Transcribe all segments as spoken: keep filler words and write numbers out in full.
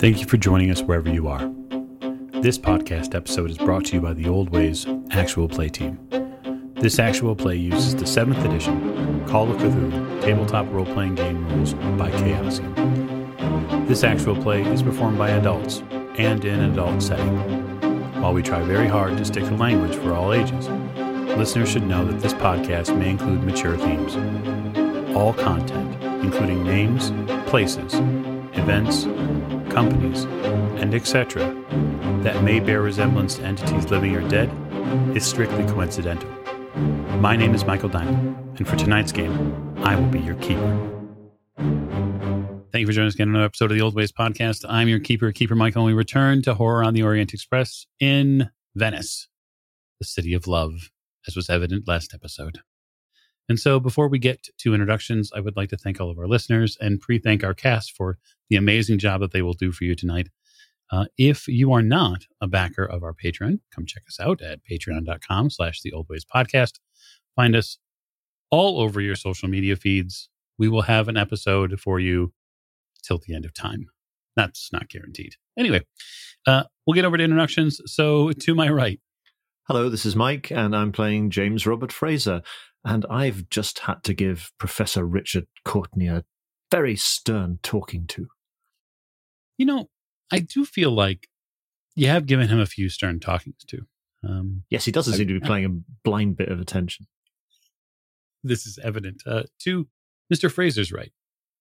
Thank you for joining us wherever you are. This podcast episode is brought to you by the Old Ways Actual Play team. This actual play uses the seventh edition Call of Cthulhu tabletop role-playing game rules by Chaosium. This actual play is performed by adults and in an adult setting. While we try very hard to stick to language for all ages, listeners should know that this podcast may include mature themes. All content, including names, places, events, companies, and et cetera, that may bear resemblance to entities living or dead, is strictly coincidental. My name is Michael Diamond, and for tonight's game, I will be your keeper. Thank you for joining us again on another episode of the Old Ways podcast. I'm your keeper, Keeper Michael, and we return to Horror on the Orient Express in Venice, the city of love, as was evident last episode. And so before we get to introductions, I would like to thank all of our listeners and pre-thank our cast for the amazing job that they will do for you tonight. Uh, if you are not a backer of our Patreon, come check us out at patreon.com slash the Old Ways podcast. Find us all over your social media feeds. We will have an episode for you till the end of time. That's not guaranteed. Anyway, uh, we'll get over to introductions. So to my right. Hello, this is Mike, and I'm playing James Robert Fraser. And I've just had to give Professor Richard Courtney a very stern talking to. You know, I do feel like you have given him a few stern talkings to. Um, yes, he doesn't I, seem to be paying a blind bit of attention. This is evident. Uh, to Mister Fraser's right.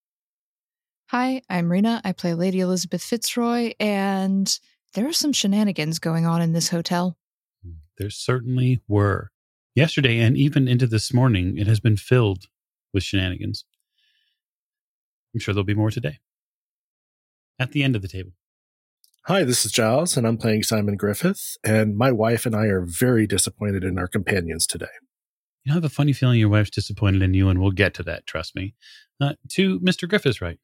Hi, I'm Rena. I play Lady Elizabeth Fitzroy, and there are some shenanigans going on in this hotel. There certainly were. Yesterday and even into this morning, it has been filled with shenanigans. I'm sure there'll be more today. At the end of the table. Hi, this is Giles, and I'm playing Simon Griffith, and my wife and I are very disappointed in our companions today. You know, I have a funny feeling your wife's disappointed in you, and we'll get to that, trust me. Uh, to Mister Griffith's right.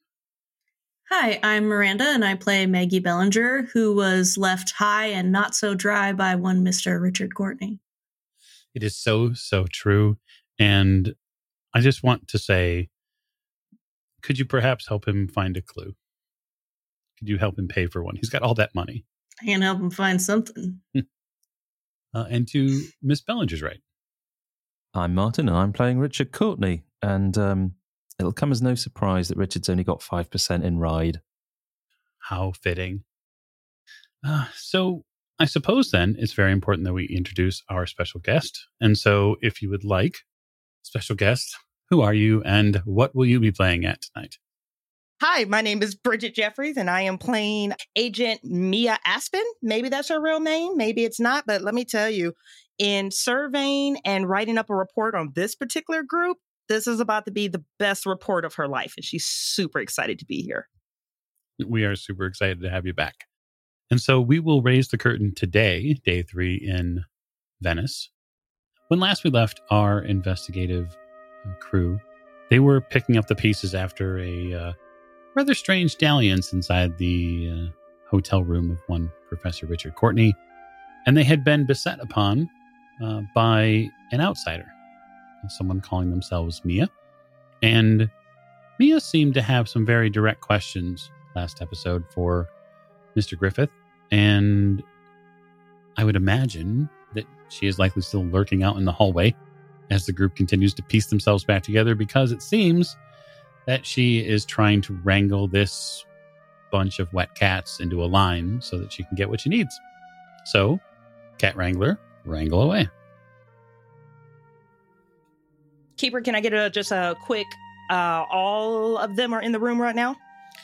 Hi, I'm Miranda, and I play Maggie Bellinger, who was left high and not so dry by one Mister Richard Courtney. It is so, so true. And I just want to say, could you perhaps help him find a clue? Could you help him pay for one? He's got all that money. I can help him find something. uh, and to Miss Bellinger's right. I'm Martin, and I'm playing Richard Courtney. And um, it'll come as no surprise that Richard's only got five percent in ride. How fitting. Uh, so... I suppose then it's very important that we introduce our special guest. And so if you would like, special guest, who are you and what will you be playing at tonight? Hi, my name is Bridget Jeffries, and I am playing Agent Mia Aspen. Maybe that's her real name. Maybe it's not. But let me tell you, in surveying and writing up a report on this particular group, this is about to be the best report of her life. And she's super excited to be here. We are super excited to have you back. And so we will raise the curtain today, day three in Venice. When last we left our investigative crew, they were picking up the pieces after a uh, rather strange dalliance inside the uh, hotel room of one Professor Richard Courtney. And they had been beset upon uh, by an outsider, someone calling themselves Mia. And Mia seemed to have some very direct questions last episode for Mister Griffith, and I would imagine that she is likely still lurking out in the hallway as the group continues to piece themselves back together, because it seems that she is trying to wrangle this bunch of wet cats into a line so that she can get what she needs. So, Cat Wrangler, wrangle away. Keeper, can I get a, just a quick, uh, all of them are in the room right now?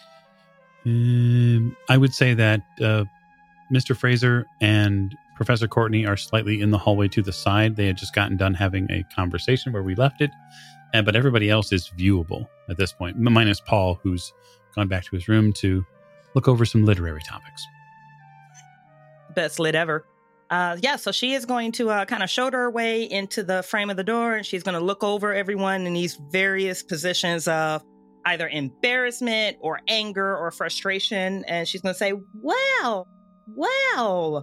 Um, I would say that uh, Mister Fraser and Professor Courtney are slightly in the hallway to the side. They had just gotten done having a conversation where we left it, uh, but everybody else is viewable at this point, minus Paul, who's gone back to his room to look over some literary topics. Best lit ever. Uh, yeah, so she is going to uh, kind of shoulder her way into the frame of the door, and she's going to look over everyone in these various positions of either embarrassment or anger or frustration. And she's going to say, well, well,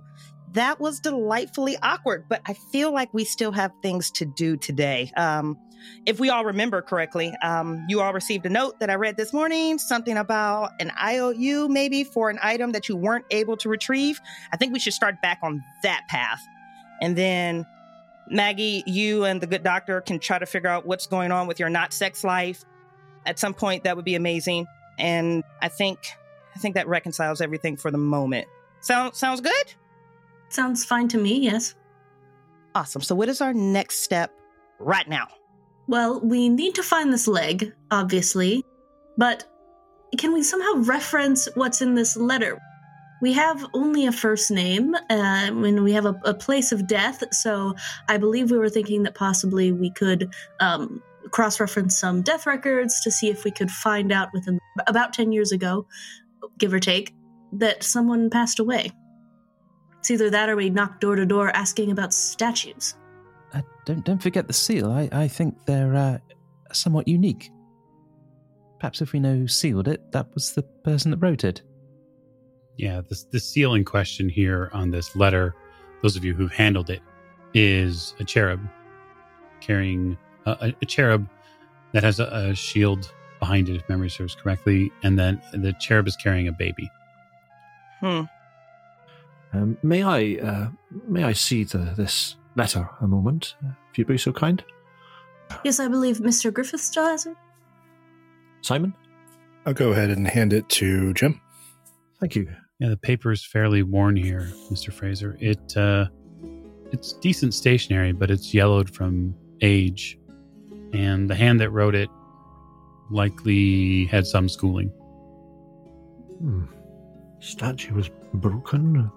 that was delightfully awkward, but I feel like we still have things to do today. Um, if we all remember correctly, um, you all received a note that I read this morning, something about an I O U maybe for an item that you weren't able to retrieve. I think we should start back on that path. And then Maggie, you and the good doctor can try to figure out what's going on with your not sex life. At some point, that would be amazing. And I think I think that reconciles everything for the moment. Sound, sounds good? Sounds fine to me, yes. Awesome. So what is our next step right now? Well, we need to find this leg, obviously. But can we somehow reference what's in this letter? We have only a first name, uh, and we have a, a place of death, so I believe we were thinking that possibly we could um, cross-reference some death records to see if we could find out within about ten years ago, give or take, that someone passed away. It's either that or we knock door to door asking about statues. Uh, don't don't forget the seal. I, I think they're uh, somewhat unique. Perhaps if we know who sealed it, that was the person that wrote it. Yeah, the, the seal in question here on this letter, those of you who've handled it, is a cherub carrying uh, a, a cherub that has a, a shield behind it, if memory serves correctly, and then the cherub is carrying a baby. Hmm. Um, may I uh, may I see the, this letter a moment, if you'd be so kind? Yes, I believe Mister Griffith still has it. Simon? I'll go ahead and hand it to Jim. Thank you. Yeah, the paper is fairly worn here, Mister Fraser. It uh, it's decent stationery, but it's yellowed from age, and the hand that wrote it likely had some schooling. Hmm. Statue was broken.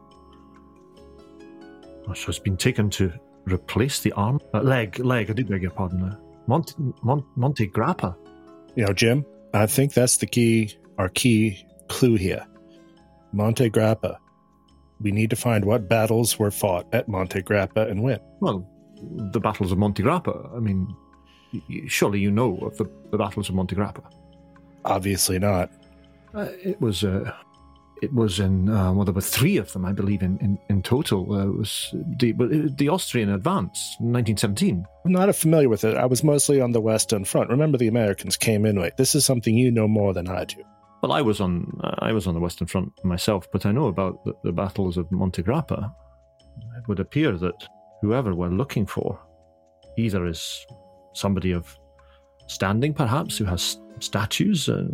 Oh, so it's been taken to replace the arm, uh, leg, leg. I did beg your pardon. Uh, Monte, Mon, Monte Grappa. You know, Jim, I think that's the key, our key clue here. Monte Grappa. We need to find what battles were fought at Monte Grappa and when. Well, the battles of Monte Grappa. I mean, y- surely you know of the, the battles of Monte Grappa. Obviously not. Uh, it was. Uh, it was in. Uh, well, there were three of them, I believe, in in, in total. Uh, it was the the Austrian advance, nineteen seventeen. I'm not familiar with it. I was mostly on the Western Front. Remember, the Americans came in late. This is something you know more than I do. Well, I was on uh, I was on the Western Front myself, but I know about the, the battles of Monte Grappa. It would appear that whoever we're looking for either is somebody of standing, perhaps, who has statues, uh,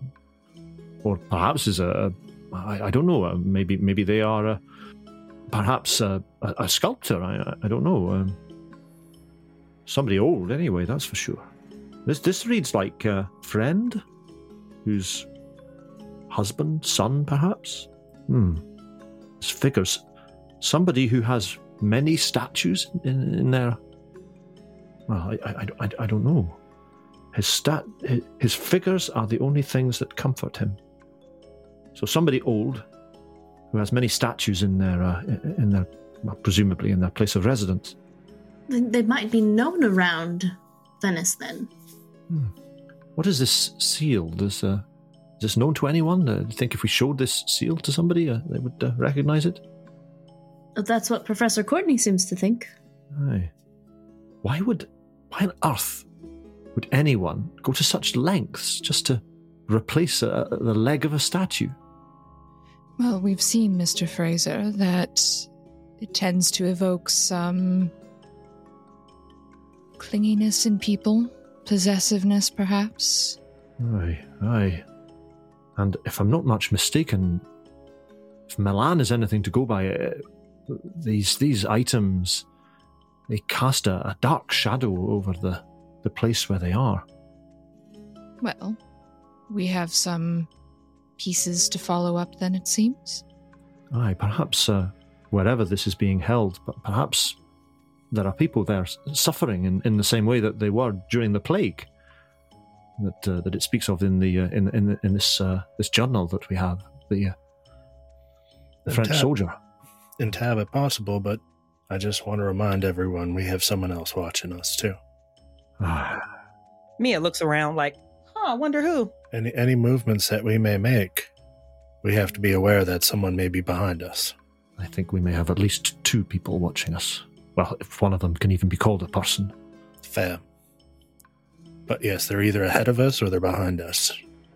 or perhaps is a, I, I don't know, uh, maybe maybe they are a, perhaps a, a, a sculptor, I, I don't know. Um, somebody old, anyway, that's for sure. This, this reads like a friend who's husband, son, perhaps? Hmm. This figures somebody who has many statues in, in their... Well, I, I, I, I don't know. His, stat, his, his figures are the only things that comfort him. So somebody old who has many statues in their, uh, in their well, presumably in their place of residence. They might be known around Venice then. Hmm. What is this seal? This, uh, is this known to anyone? Uh, do you think if we showed this seal to somebody, uh, they would uh, recognize it? That's what Professor Courtney seems to think. Aye. Why would, why on earth would anyone go to such lengths just to replace uh, the leg of a statue? Well, we've seen, Mister Fraser, that it tends to evoke some clinginess in people, possessiveness, perhaps. Aye, aye. And if I'm not much mistaken, if Milan is anything to go by, uh, these these items, they cast a, a dark shadow over the, the place where they are. Well, we have some pieces to follow up then, it seems. Aye, perhaps uh, wherever this is being held, but perhaps there are people there suffering in, in the same way that they were during the plague. That uh, that it speaks of in the uh, in in in this uh, this journal that we have, the uh, the French tab- soldier. In Tab, possible, but I just want to remind everyone we have someone else watching us too. Mia looks around like, huh, I wonder who. Any any movements that we may make, we have to be aware that someone may be behind us. I think we may have at least two people watching us. Well, if one of them can even be called a person. Fair. But yes, they're either ahead of us or they're behind us.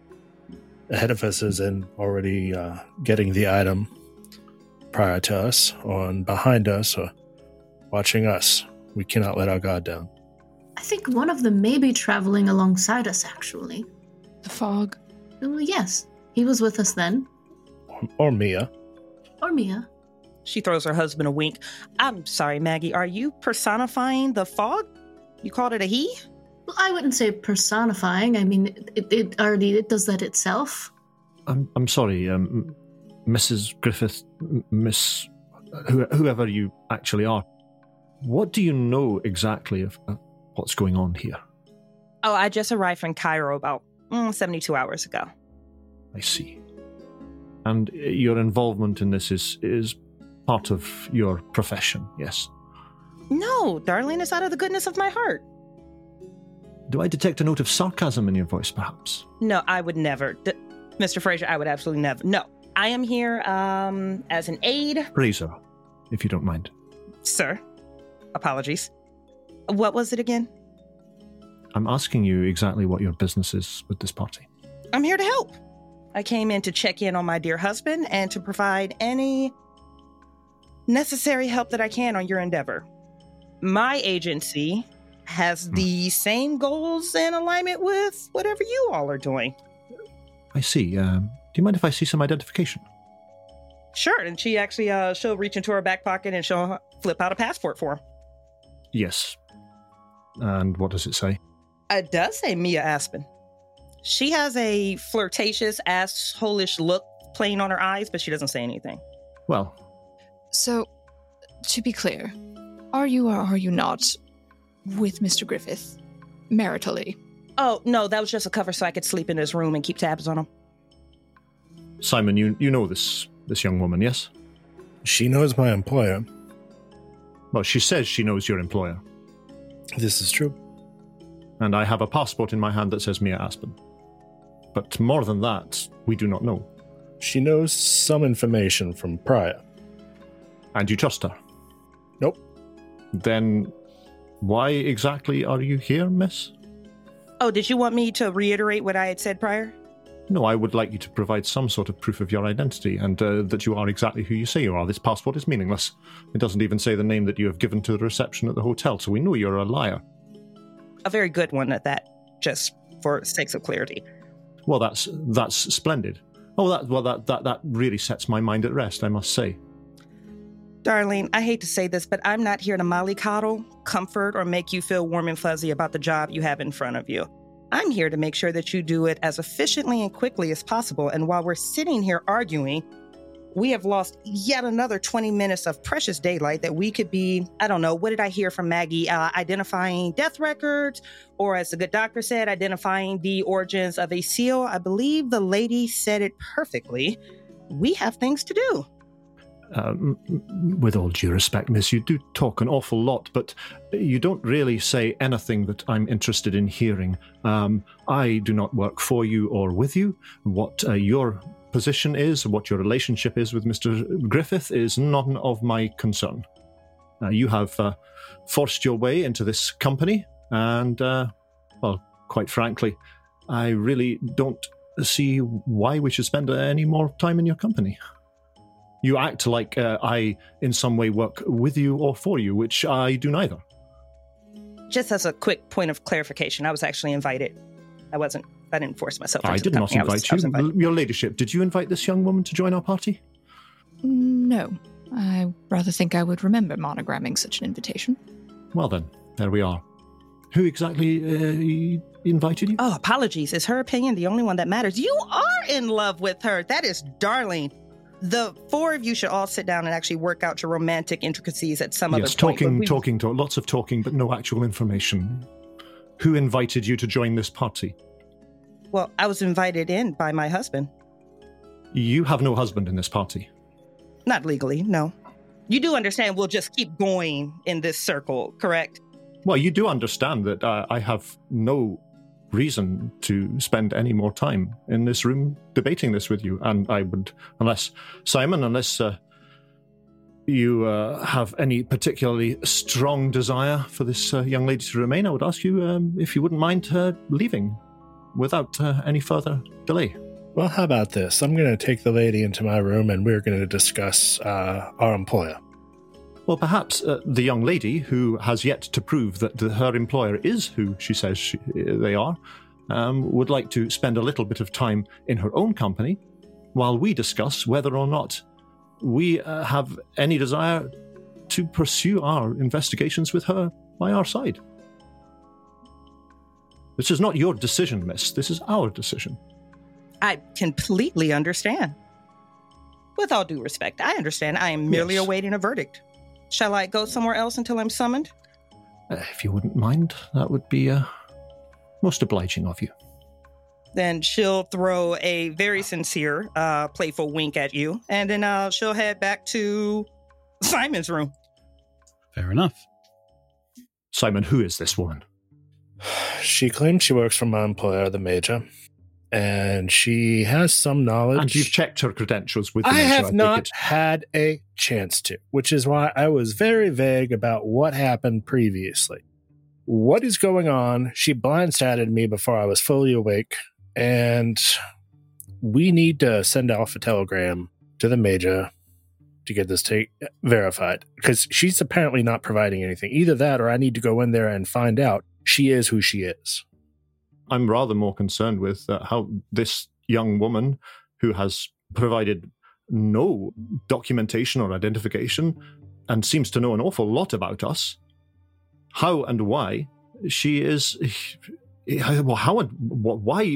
Ahead of us is in already uh, getting the item prior to us, or behind us or watching us. We cannot let our guard down. I think one of them may be traveling alongside us, actually. The fog. Well, yes. He was with us then. Or, or Mia. Or Mia. She throws her husband a wink. I'm sorry, Maggie. Are you personifying the fog? You called it a he? Well, I wouldn't say personifying. I mean, it, it already it does that itself. I'm I'm sorry, um, Missus Griffith, Miss, who, whoever you actually are. What do you know exactly of uh, what's going on here? Oh, I just arrived from Cairo about mm, seventy-two hours ago. I see. And your involvement in this is is part of your profession, yes? No, darling, it's out of the goodness of my heart. Do I detect a note of sarcasm in your voice, perhaps? No, I would never. D- Mister Fraser, I would absolutely never. No, I am here um, as an aide. Razor, if you don't mind. Sir, apologies. What was it again? I'm asking you exactly what your business is with this party. I'm here to help. I came in to check in on my dear husband and to provide any necessary help that I can on your endeavor. My agency has hmm. the same goals in alignment with whatever you all are doing. I see. Um, do you mind if I see some identification? Sure. And she actually, uh, she'll reach into her back pocket and she'll flip out a passport for him. Yes. And what does it say? It does say Mia Aspen. She has a flirtatious, asshole-ish look playing on her eyes, but she doesn't say anything. Well. So, to be clear, are you or are you not with Mister Griffith, maritally? Oh, no, that was just a cover so I could sleep in his room and keep tabs on him. Simon, you you know this this young woman, yes? She knows my employer. Well, she says she knows your employer. This is true. And I have a passport in my hand that says Mia Aspen. But more than that, we do not know. She knows some information from prior. And you trust her? Nope. Then why exactly are you here, miss? Oh, did you want me to reiterate what I had said prior? No, I would like you to provide some sort of proof of your identity and uh, that you are exactly who you say you are. This passport is meaningless. It doesn't even say the name that you have given to the reception at the hotel, so we know you're a liar. A very good one at that, just for sakes of clarity. Well, that's that's splendid. Oh, that well, that, that, that really sets my mind at rest, I must say. Darlene, I hate to say this, but I'm not here to mollycoddle, comfort, or make you feel warm and fuzzy about the job you have in front of you. I'm here to make sure that you do it as efficiently and quickly as possible. And while we're sitting here arguing, we have lost yet another twenty minutes of precious daylight that we could be, I don't know, what did I hear from Maggie? Uh, identifying death records, or as the good doctor said, identifying the origins of a seal. I believe the lady said it perfectly. We have things to do. Um, with all due respect, miss, you do talk an awful lot, but you don't really say anything that I'm interested in hearing. Um, I do not work for you or with you. What uh, your position is, what your relationship is with Mister Griffith is none of my concern. Uh, you have uh, forced your way into this company, and, uh, well, quite frankly, I really don't see why we should spend any more time in your company. You act like uh, I, in some way, work with you or for you, which I do neither. Just as a quick point of clarification, I was actually invited. I wasn't, I didn't force myself into I did the not company. invite I was, you. I was invited. Your ladyship, did you invite this young woman to join our party? No. I rather think I would remember monogramming such an invitation. Well then, there we are. Who exactly uh, invited you? Oh, apologies. Is her opinion the only one that matters? You are in love with her. That is darling. The four of you should all sit down and actually work out your romantic intricacies at some yes, other talking, point. Yes, talking, talking, lots of talking, but no actual information. Who invited you to join this party? Well, I was invited in by my husband. You have no husband in this party? Not legally, no. You do understand we'll just keep going in this circle, correct? Well, you do understand that uh, I have no reason to spend any more time in this room debating this with you, and I would, unless Simon, unless uh, you uh, have any particularly strong desire for this uh, young lady to remain, I would ask you um, if you wouldn't mind uh, leaving without uh, any further delay. Well, how about this? I'm going to take the lady into my room and we're going to discuss uh, our employer. Well, perhaps uh, the young lady, who has yet to prove that the, her employer is who she says she, they are, um, would like to spend a little bit of time in her own company while we discuss whether or not we uh, have any desire to pursue our investigations with her by our side. This is not your decision, miss. This is our decision. I completely understand. With all due respect, I understand. I am merely Yes. awaiting a verdict. Shall I go somewhere else until I'm summoned? Uh, if you wouldn't mind, that would be uh, most obliging of you. Then she'll throw a very sincere, uh, playful wink at you, and then uh, she'll head back to Simon's room. Fair enough. Simon, who is this woman? She claims she works for my employer, the Major, and she has some knowledge. And you've checked her credentials with the I Major, have take not it. had a chance to, which is why I was very vague about what happened previously. What is going on? She blindsided me before I was fully awake, and we need to send off a telegram to the Major to get this take verified, because she's apparently not providing anything. Either that, or I need to go in there and find out she is who she is. I'm rather more concerned with uh, how this young woman, who has provided no documentation or identification and seems to know an awful lot about us, how and why she is... Well, how and why...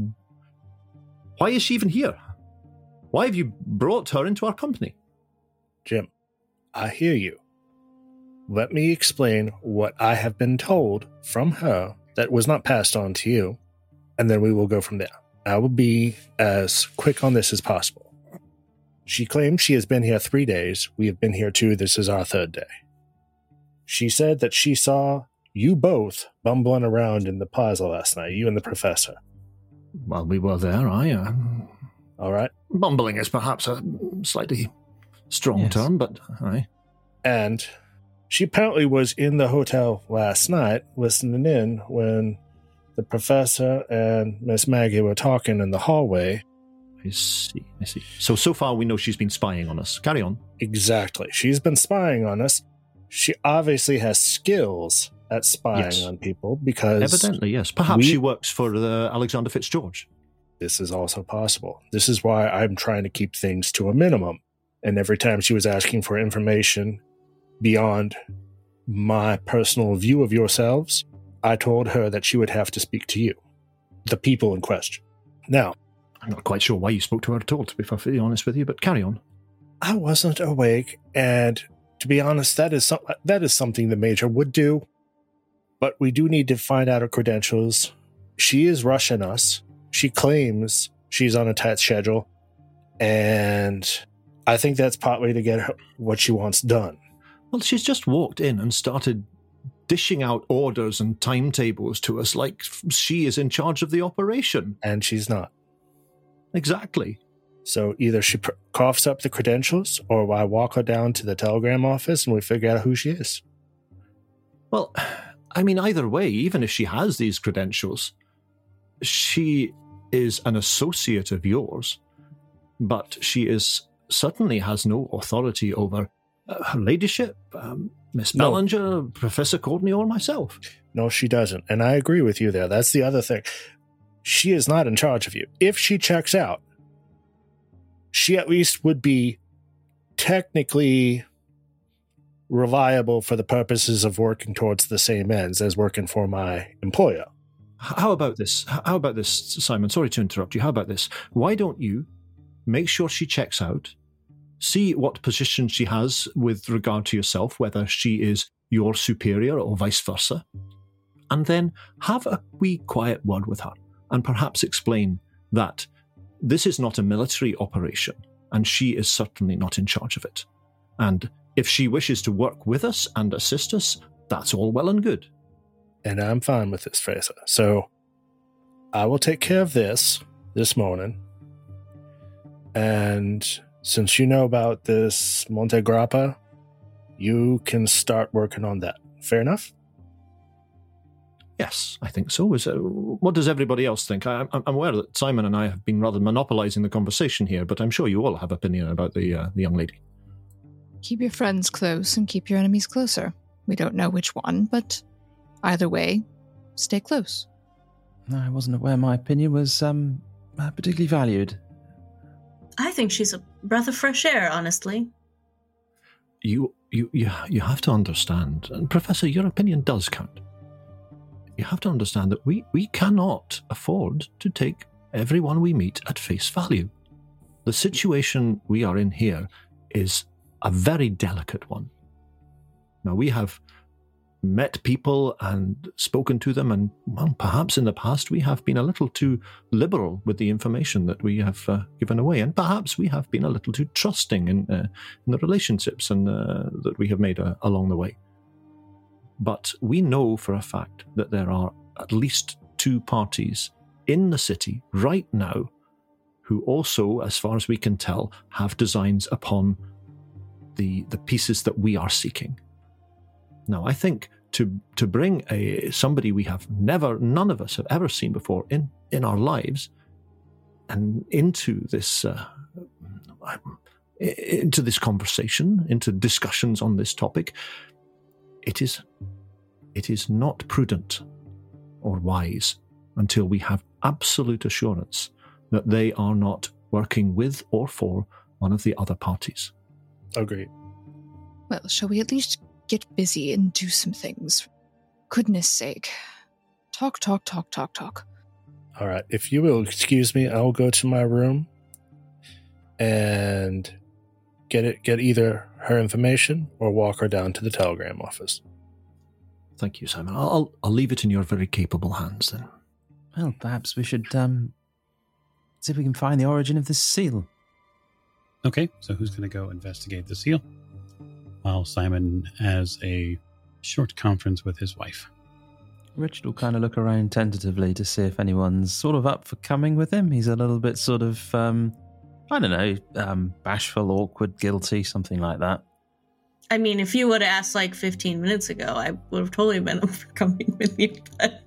Why is she even here? Why have you brought her into our company? Jim, I hear you. Let me explain what I have been told from her that was not passed on to you, and then we will go from there. I will be as quick on this as possible. She claims she has been here three days. We have been here two. This is our third day. She said that she saw you both bumbling around in the plaza last night, you and the professor. Well, we were there, I... Uh, All right? bumbling is perhaps a slightly strong Yes. term, but aye. And she apparently was in the hotel last night listening in when the professor and Miss Maggie were talking in the hallway. I see, I see. So, so far we know she's been spying on us. Carry on. Exactly. She's been spying on us. She obviously has skills at spying Yes. on people because Evidently, yes. Perhaps we- she works for uh, Alexander Fitzgeorge. this is also possible. This is why I'm trying to keep things to a minimum. And every time she was asking for information beyond my personal view of yourselves, I told her that she would have to speak to you, the people in question. Now, I'm not quite sure why you spoke to her at all, to be perfectly honest with you, but carry on. I wasn't awake, and to be honest, that is some, that is something the Major would do. But we do need to find out her credentials. She is rushing us. She claims she's on a tight schedule, and I think that's partly to get her what she wants done. Well, she's just walked in and started dishing out orders and timetables to us like she is in charge of the operation. And she's not. Exactly. So either she pr- coughs up the credentials, or I walk her down to the telegram office and we figure out who she is. Well, I mean, either way, even if she has these credentials, she is an associate of yours, but she is certainly has no authority over uh, her ladyship, um, Miss No. Ballinger, Professor Courtney, or myself. No, she doesn't. And I agree with you there. That's the other thing. She is not in charge of you. If she checks out, she at least would be technically reliable for the purposes of working towards the same ends as working for my employer. How about this? How about this, Simon? Sorry to interrupt you. How about this? Why don't you make sure she checks out, see what position she has with regard to yourself, whether she is your superior or vice versa, and then have a wee quiet word with her and perhaps explain that this is not a military operation and she is certainly not in charge of it. And if she wishes to work with us and assist us, that's all well and good. And I'm fine with this, Fraser. So I will take care of this this morning. And since you know about this Monte Grappa you can start working on that. Fair enough? Yes, I think so. Is, uh, what does everybody else think? I, I'm aware that Simon and I have been rather monopolizing the conversation here, but I'm sure you all have opinion about the uh, the young lady. Keep your friends close and keep your enemies closer. We don't know which one, but either way, stay close. I wasn't aware my opinion was um, particularly valued. I think she's a breath of fresh air, honestly. You, you, you, you have to understand, and Professor, your opinion does count. You have to understand that we, we cannot afford to take everyone we meet at face value. The situation we are in here is a very delicate one. Now, we have met people and spoken to them, and well, perhaps in the past we have been a little too liberal with the information that we have uh, given away, and perhaps we have been a little too trusting in, uh, in the relationships and uh, that we have made uh, along the way. But we know for a fact that there are at least two parties in the city right now who also, as far as we can tell, have designs upon the the pieces that we are seeking. Now, I think to to bring a somebody we have never, none of us have ever seen before in, in our lives, and into this uh, into this conversation, into discussions on this topic, it is it is not prudent or wise until we have absolute assurance that they are not working with or for one of the other parties. Agreed. Well, shall we at least get busy and do some things? Goodness sake. Talk, talk, talk, talk, talk. All right. If you will excuse me, I'll go to my room and get it. Get either her information or walk her down to the telegram office. Thank you, Simon. I'll I'll leave it in your very capable hands then. Well, perhaps we should um, see if we can find the origin of this seal. Okay, so who's going to go investigate the seal? While Simon has a short conference with his wife. Richard will kind of look around tentatively to see if anyone's sort of up for coming with him. He's a little bit sort of, um, I don't know, um, bashful, awkward, guilty, something like that. I mean, if you would have asked like fifteen minutes ago, I would have totally been up for coming with you. But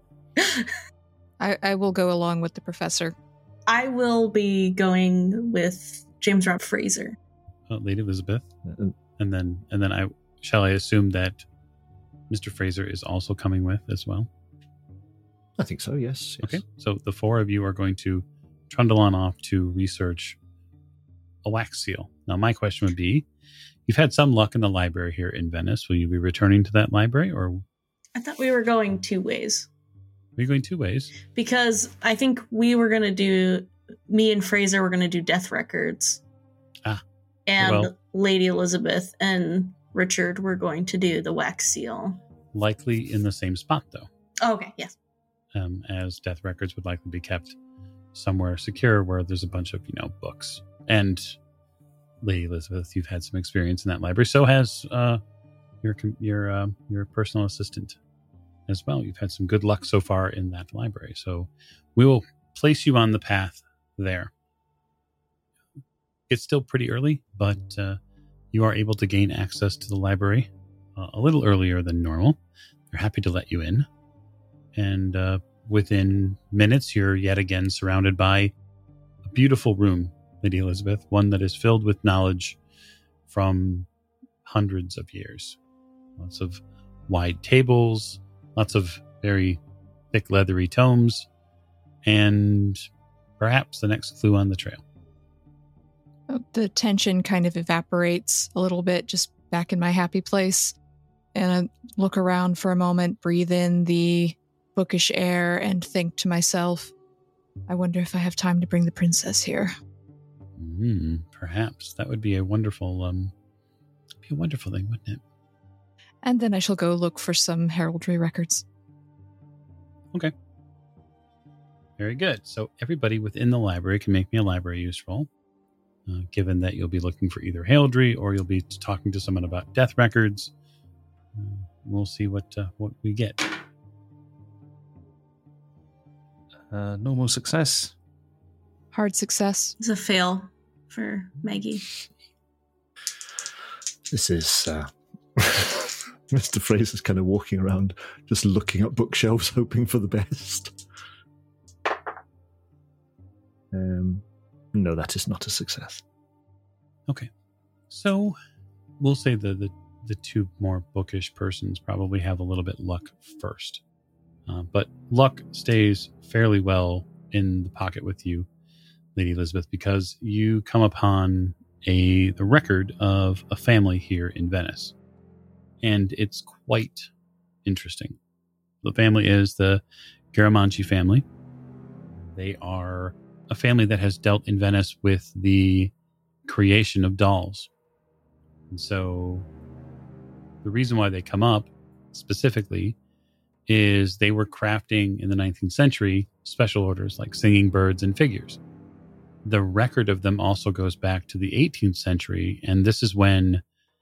I, I will go along with the professor. I will be going with James Rob Fraser. Uh, Lady Elizabeth. Uh, And then, and then I shall I assume that Mister Fraser is also coming with as well? I think so, yes. yes. Okay, so the four of you are going to trundle on off to research a wax seal. Now, my question would be, you've had some luck in the library here in Venice. Will you be returning to that library, or? I thought we were going two ways. Are you going two ways? Because I think we were going to do, me and Fraser were going to do death records. Ah. And well, Lady Elizabeth and Richard were going to do the wax seal. Likely in the same spot, though. Oh, okay, yes. Um, as death records would likely be kept somewhere secure where there's a bunch of, you know, books. And Lady Elizabeth, you've had some experience in that library. So has uh, your your uh, your personal assistant as well. You've had some good luck so far in that library. So we will place you on the path there. It's still pretty early, but uh, you are able to gain access to the library uh, a little earlier than normal. They're happy to let you in. And uh, within minutes, you're yet again surrounded by a beautiful room, Lady Elizabeth, one that is filled with knowledge from hundreds of years. Lots of wide tables, lots of very thick leathery tomes, and perhaps the next clue on the trail. The tension kind of evaporates a little bit, just back in my happy place. And I look around for a moment, breathe in the bookish air, and think to myself, I wonder if I have time to bring the princess here. Mm, perhaps. That would be a wonderful, um, be a wonderful thing, wouldn't it? And then I shall go look for some heraldry records. Okay. Very good. So everybody within the library can make me a library use roll. Uh, given that you'll be looking for either heraldry or you'll be talking to someone about death records. Uh, we'll see what uh, what we get. Uh, normal success. Hard success. It's a fail for Maggie. This is uh, Mister Fraser's kind of walking around, just looking at bookshelves, hoping for the best. Um, no, that is not a success. Okay. So we'll say the, the, the two more bookish persons probably have a little bit luck first. Uh, but luck stays fairly well in the pocket with you, Lady Elizabeth, because you come upon a the record of a family here in Venice. And it's quite interesting. The family is the Garamanci family. They are a family that has dealt in Venice with the creation of dolls. And so the reason why they come up specifically is they were crafting in the nineteenth century special orders like singing birds and figures. The record of them also goes back to the eighteenth century, and this is when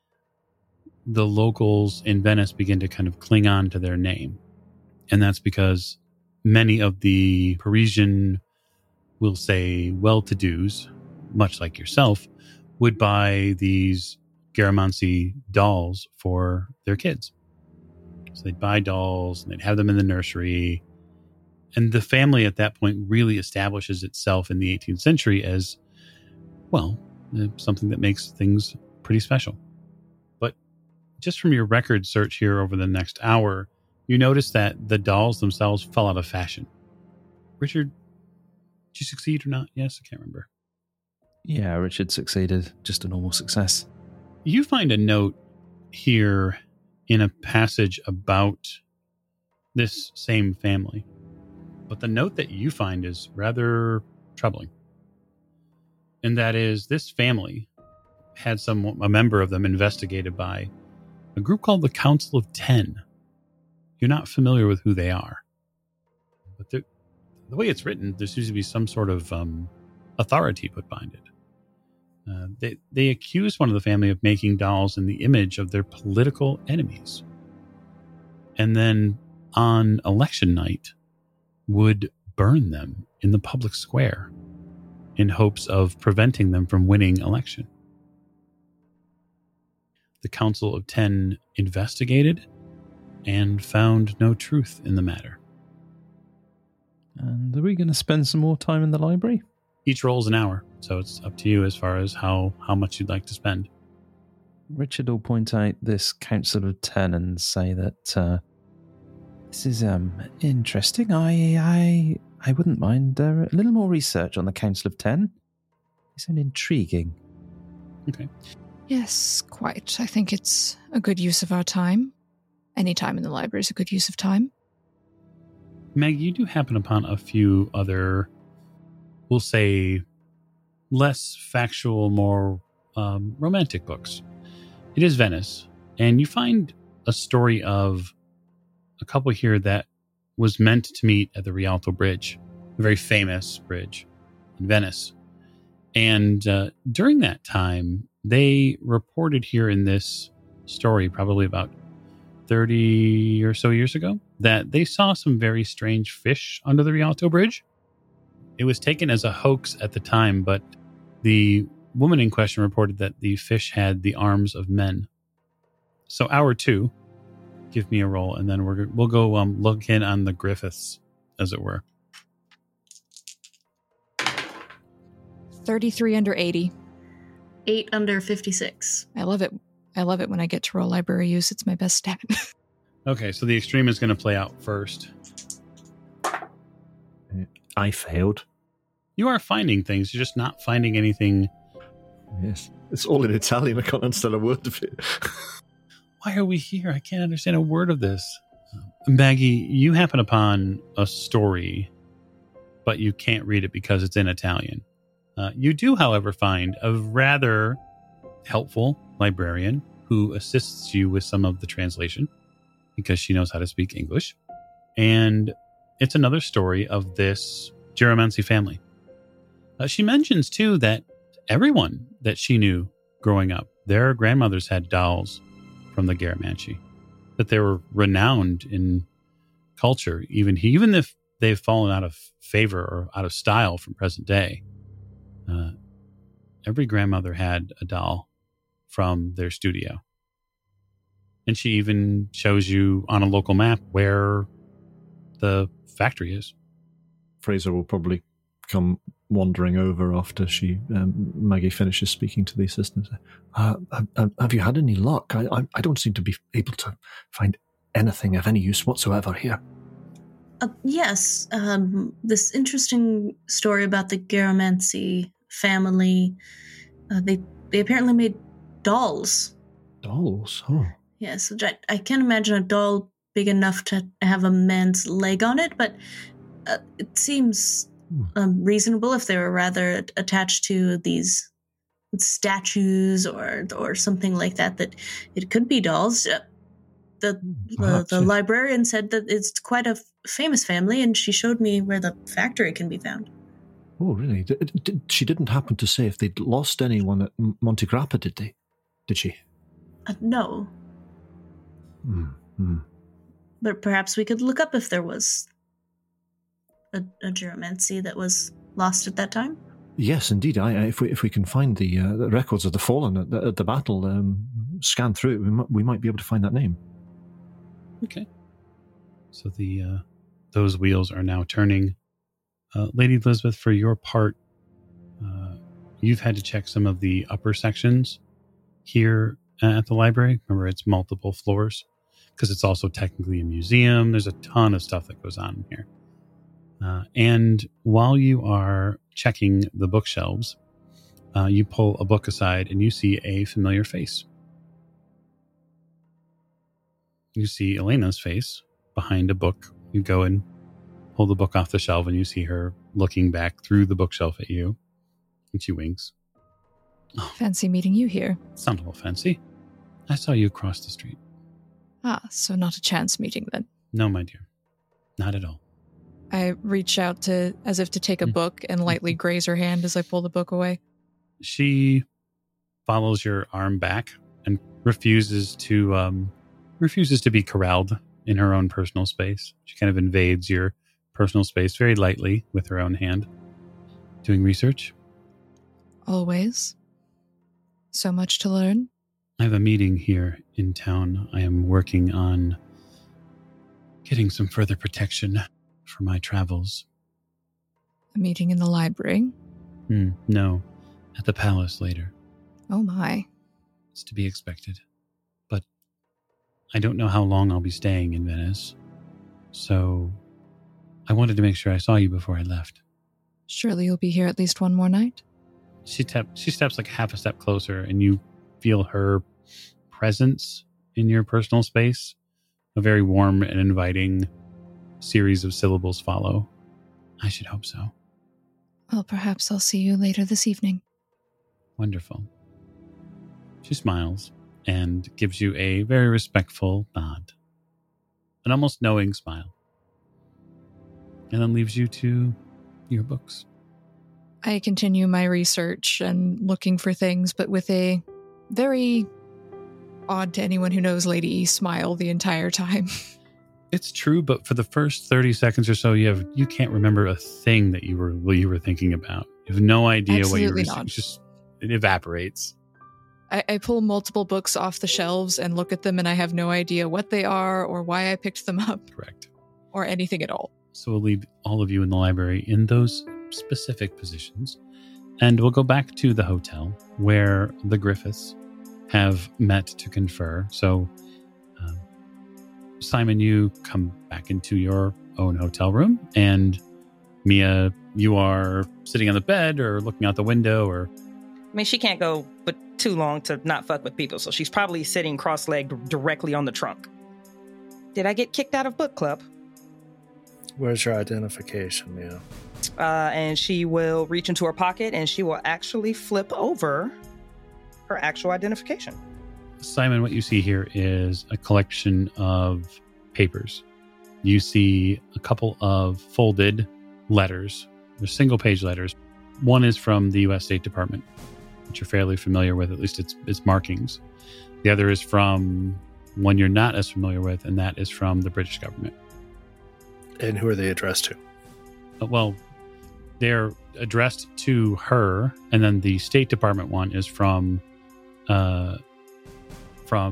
the locals in Venice begin to kind of cling on to their name. And that's because many of the Parisian, we'll say, well-to-dos, much like yourself, would buy these Garamanci dolls for their kids. So they'd buy dolls and they'd have them in the nursery. And the family at that point really establishes itself in the eighteenth century as, well, something that makes things pretty special. But just from your record search here over the next hour, you notice that the dolls themselves fell out of fashion. Richard, did you succeed or not? Yes, I can't remember. Yeah, Richard succeeded. Just a normal success. You find a note here in a passage about this same family. But the note that you find is rather troubling. And that is, this family had some a member of them investigated by a group called the Council of Ten. You're not familiar with who they are. But the way it's written, there seems to be some sort of um, authority put behind it. Uh, they, they accuse one of the family of making dolls in the image of their political enemies. And then on election night, would burn them in the public square in hopes of preventing them from winning election. The Council of Ten investigated and found no truth in the matter. And are we going to spend some more time in the library? Each roll's an hour, so it's up to you as far as how, how much you'd like to spend. Richard will point out this Council of Ten and say that uh, this is um interesting. I I I wouldn't mind uh, a little more research on the Council of Ten. They sound intriguing. Okay. Yes, quite. I think it's a good use of our time. Any time in the library is a good use of time. Meg, you do happen upon a few other, we'll say, less factual, more um, romantic books. It is Venice, and you find a story of a couple here that was meant to meet at the Rialto Bridge, a very famous bridge in Venice. And uh, during that time, they reported here in this story, probably about thirty or so years ago, that they saw some very strange fish under the Rialto Bridge. It was taken as a hoax at the time, but the woman in question reported that the fish had the arms of men. So hour two, give me a roll, and then we're, we'll go um, look in on the Griffiths, as it were. thirty-three under eighty. Eight under fifty-six. I love it. I love it when I get to roll library use. It's my best stat. Okay, so the extreme is going to play out first. I failed. You are finding things, you're just not finding anything. Yes. It's all in Italian. I can't understand a word of it. Why are we here? I can't understand a word of this. Maggie, you happen upon a story, but you can't read it because it's in Italian. Uh, you do, however, find a rather helpful librarian who assists you with some of the translation because she knows how to speak English. And it's another story of this Garamanci family. Uh, she mentions, too, that everyone that she knew growing up, their grandmothers had dolls from the Garamanci, that they were renowned in culture, even even if they've fallen out of favor or out of style from present day. Uh, every grandmother had a doll from their studio. And she even shows you on a local map where the factory is. Fraser will probably come wandering over after she um, Maggie finishes speaking to the assistant. Uh, have, have you had any luck? I, I I don't seem to be able to find anything of any use whatsoever here. Uh, yes, um, this interesting story about the Garamancy family. Uh, they they apparently made dolls. Dolls? Oh. Yes, which I, I can't imagine a doll big enough to have a man's leg on it, but uh, it seems hmm. um, reasonable if they were rather attached to these statues or or something like that, that it could be dolls. Uh, the the, the librarian said that it's quite a famous family, and she showed me where the factory can be found. Oh, really? D- d- she didn't happen to say if they'd lost anyone at M- Monte Grappa, did they? Did she? Uh, no. Mm-hmm. But perhaps we could look up if there was a, a Geromancy that was lost at that time. Yes, indeed. I, I, if we if we can find the, uh, the records of the fallen at the, at the battle, um, scan through it, we might, we might be able to find that name. Okay. So the uh, those wheels are now turning. Uh, Lady Elizabeth, for your part, uh, you've had to check some of the upper sections here at the library. Remember, it's multiple floors because it's also technically a museum. There's a ton of stuff that goes on here. Uh, and while you are checking the bookshelves, uh, you pull a book aside and you see a familiar face. You see Elena's face behind a book. You go and pull the book off the shelf and you see her looking back through the bookshelf at you. And she winks. Oh, fancy meeting you here. It's not all fancy. I saw you across the street. Ah, so not a chance meeting then. No, my dear. Not at all. I reach out to, as if to take a book and lightly graze her hand as I pull the book away. She follows your arm back and refuses to, um, refuses to be corralled in her own personal space. She kind of invades your personal space very lightly with her own hand. Doing research? Always. So much to learn. I have a meeting here in town. I am working on getting some further protection for my travels. A meeting in the library? Hmm, no, at the palace later. Oh my. It's to be expected. But I don't know how long I'll be staying in Venice. So I wanted to make sure I saw you before I left. Surely you'll be here at least one more night? She, tep- she steps like half a step closer and you feel her presence in your personal space. A very warm and inviting series of syllables follow. I should hope so. Well, perhaps I'll see you later this evening. Wonderful. She smiles and gives you a very respectful nod. An almost knowing smile. And then leaves you to your books. I continue my research and looking for things, but with a very odd to anyone who knows Lady E smile the entire time. It's true, but for the first thirty seconds or so, you have you can't remember a thing that you were what you were thinking about. You have no idea Absolutely what you were not. It's just it evaporates. I, I pull multiple books off the shelves and look at them, and I have no idea what they are or why I picked them up. Correct. Or anything at all. So we'll leave all of you in the library in those specific positions. And we'll go back to the hotel where the Griffiths have met to confer. So, um, Simon, you come back into your own hotel room. And Mia, you are sitting on the bed or looking out the window or... I mean, she can't go but too long to not fuck with people. So she's probably sitting cross-legged directly on the trunk. Did I get kicked out of book club? Where's your identification, Mia? Uh, and she will reach into her pocket and she will actually flip over her actual identification. Simon, what you see here is a collection of papers. You see a couple of folded letters. They're single-page letters. One is from the U S State Department, which you're fairly familiar with, at least its its markings. The other is from one you're not as familiar with, and that is from the British government. And who are they addressed to? Uh, well, they're addressed to her, and then the State Department one is from uh, from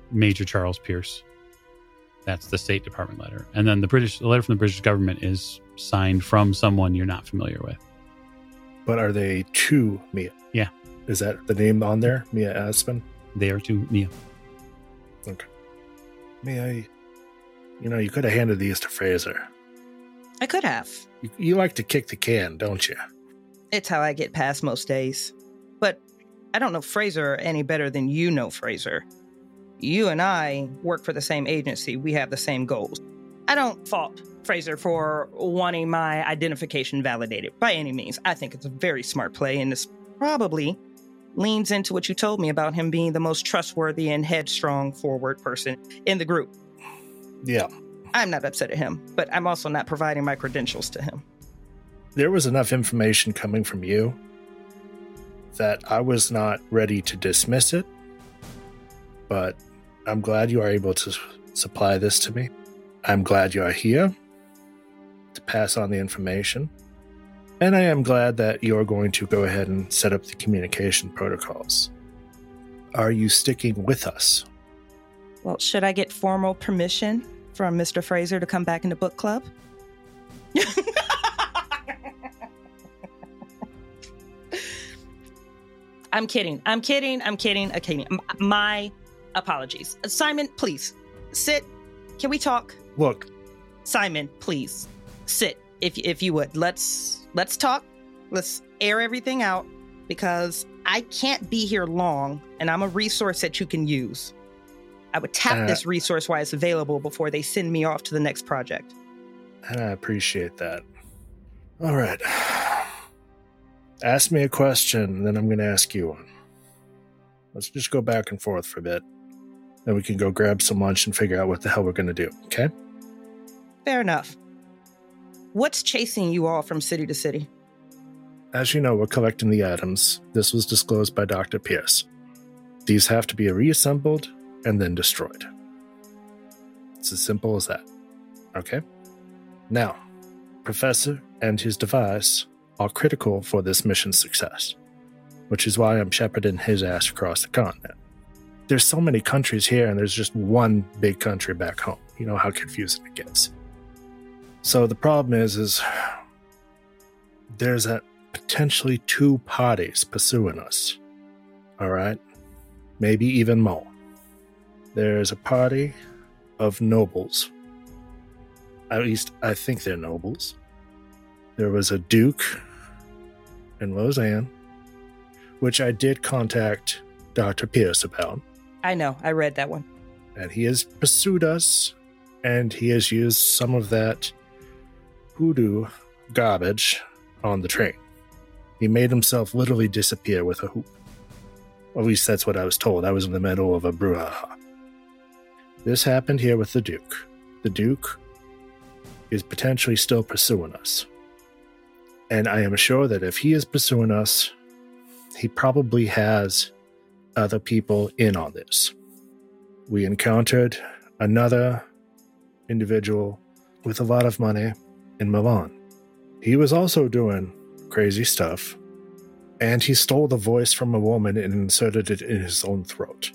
Major Charles Pierce. That's the State Department letter. And then the British, the letter from the British government is signed from someone you're not familiar with. But are they to Mia? Yeah. Is that the name on there? Mia Aspen? They are to Mia. Okay. Mia, you know, you could have handed these to Fraser. I could have. You, you like to kick the can, don't you? It's how I get past most days. But I don't know Fraser any better than you know Fraser. You and I work for the same agency. We have the same goals. I don't fault Fraser for wanting my identification validated by any means. I think it's a very smart play, and this probably leans into what you told me about him being the most trustworthy and headstrong forward person in the group. Yeah. I'm not upset at him, but I'm also not providing my credentials to him. There was enough information coming from you that I was not ready to dismiss it, but I'm glad you are able to supply this to me. I'm glad you are here to pass on the information. And I am glad that you're going to go ahead and set up the communication protocols. Are you sticking with us? Well, should I get formal permission from Mister Fraser to come back into book club? I'm kidding. I'm kidding. I'm kidding. I'm kidding. M- My apologies. Simon, please sit. Can we talk? Look, Simon, please sit. If if you would, let's let's talk. Let's air everything out, because I can't be here long, and I'm a resource that you can use. I would tap uh, this resource while it's available before they send me off to the next project. And I appreciate that. All right. Ask me a question, then I'm going to ask you one. Let's just go back and forth for a bit. Then we can go grab some lunch and figure out what the hell we're going to do, okay? Fair enough. What's chasing you all from city to city? As you know, we're collecting the items. This was disclosed by Doctor Pierce. These have to be reassembled and then destroyed. It's as simple as that. Okay? Now, Professor and his device are critical for this mission's success, which is why I'm shepherding his ass across the continent. There's so many countries here, and there's just one big country back home. You know how confusing it gets. So the problem is, is there's a potentially two parties pursuing us. All right? Maybe even more. There's a party of nobles. At least I think they're nobles. There was a duke in Lausanne, which I did contact Doctor Pierce about. I know, I read that one. And he has pursued us, and he has used some of that hoodoo garbage on the train. He made himself literally disappear with a hoop. At least that's what I was told. I was in the middle of a brouhaha. This happened here with the Duke. The Duke is potentially still pursuing us. And I am sure that if he is pursuing us, he probably has other people in on this. We encountered another individual with a lot of money in Milan. He was also doing crazy stuff, and he stole the voice from a woman and inserted it in his own throat.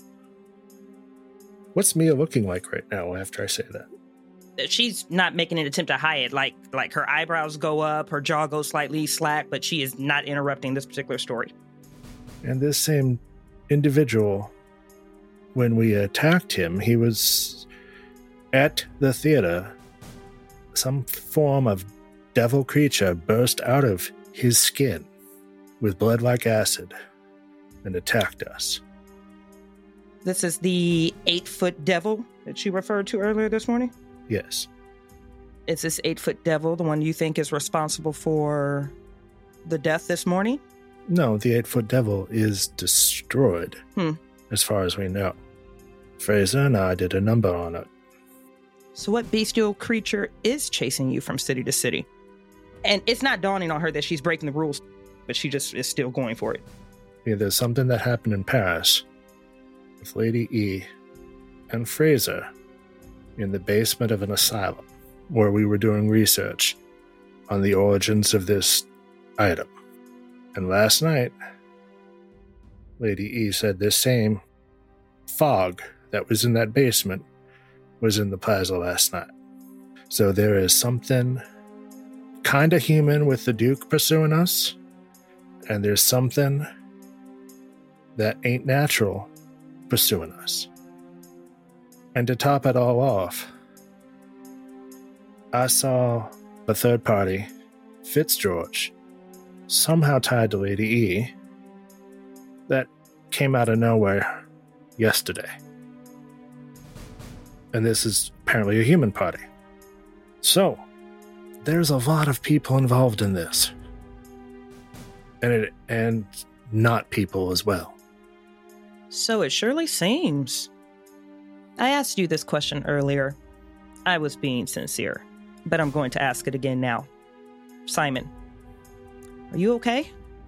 What's Mia looking like right now after I say that? She's not making an attempt to hide it. Like, like her eyebrows go up, her jaw goes slightly slack, but she is not interrupting this particular story. And this same individual, when we attacked him, he was at the theater. Some form of devil creature burst out of his skin with blood like acid and attacked us. This is the eight-foot devil that you referred to earlier this morning? Yes. Is this eight-foot devil the one you think is responsible for the death this morning? No, the eight-foot devil is destroyed, Hmm. as far as we know. Fraser and I did a number on it. So what bestial creature is chasing you from city to city? And it's not dawning on her that she's breaking the rules, but she just is still going for it. Yeah, there's something that happened in Paris with Lady E and Fraser in the basement of an asylum where we were doing research on the origins of this item. And last night, Lady E said this same fog that was in that basement was in the plaza last night. So there is something kind of human with the Duke pursuing us, and there's something that ain't natural pursuing us. And to top it all off, I saw a third party, Fitzgeorge, somehow tied to Lady E, that came out of nowhere yesterday. And this is apparently a human party. So, there's a lot of people involved in this. And it, and not people as well. So it surely seems. I asked you this question earlier. I was being sincere, but I'm going to ask it again now. Simon, are you okay?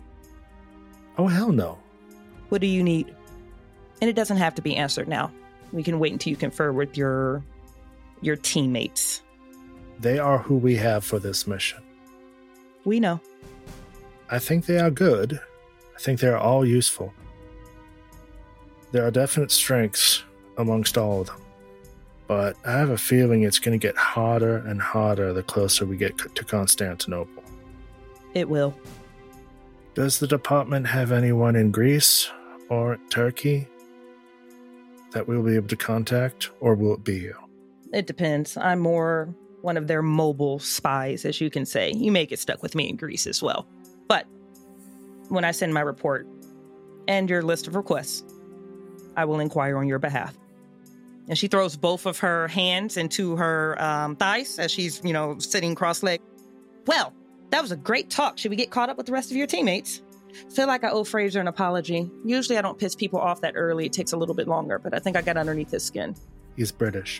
Oh, hell no. What do you need? And it doesn't have to be answered now. We can wait until you confer with your your teammates. They are who we have for this mission. We know. I think they are good. I think they are all useful. There are definite strengths amongst all of them. But I have a feeling it's going to get harder and harder the closer we get to Constantinople. It will. Does the department have anyone in Greece or Turkey that we'll be able to contact, or will it be you? It depends. I'm more one of their mobile spies, as you can say. You may get stuck with me in Greece as well. But when I send my report and your list of requests, I will inquire on your behalf. And she throws both of her hands into her um, thighs as she's, you know, sitting cross-legged. Well, that was a great talk. Should we get caught up with the rest of your teammates? Feel like I owe Fraser an apology. Usually I don't piss people off that early. It takes a little bit longer, but I think I got underneath his skin. He's British.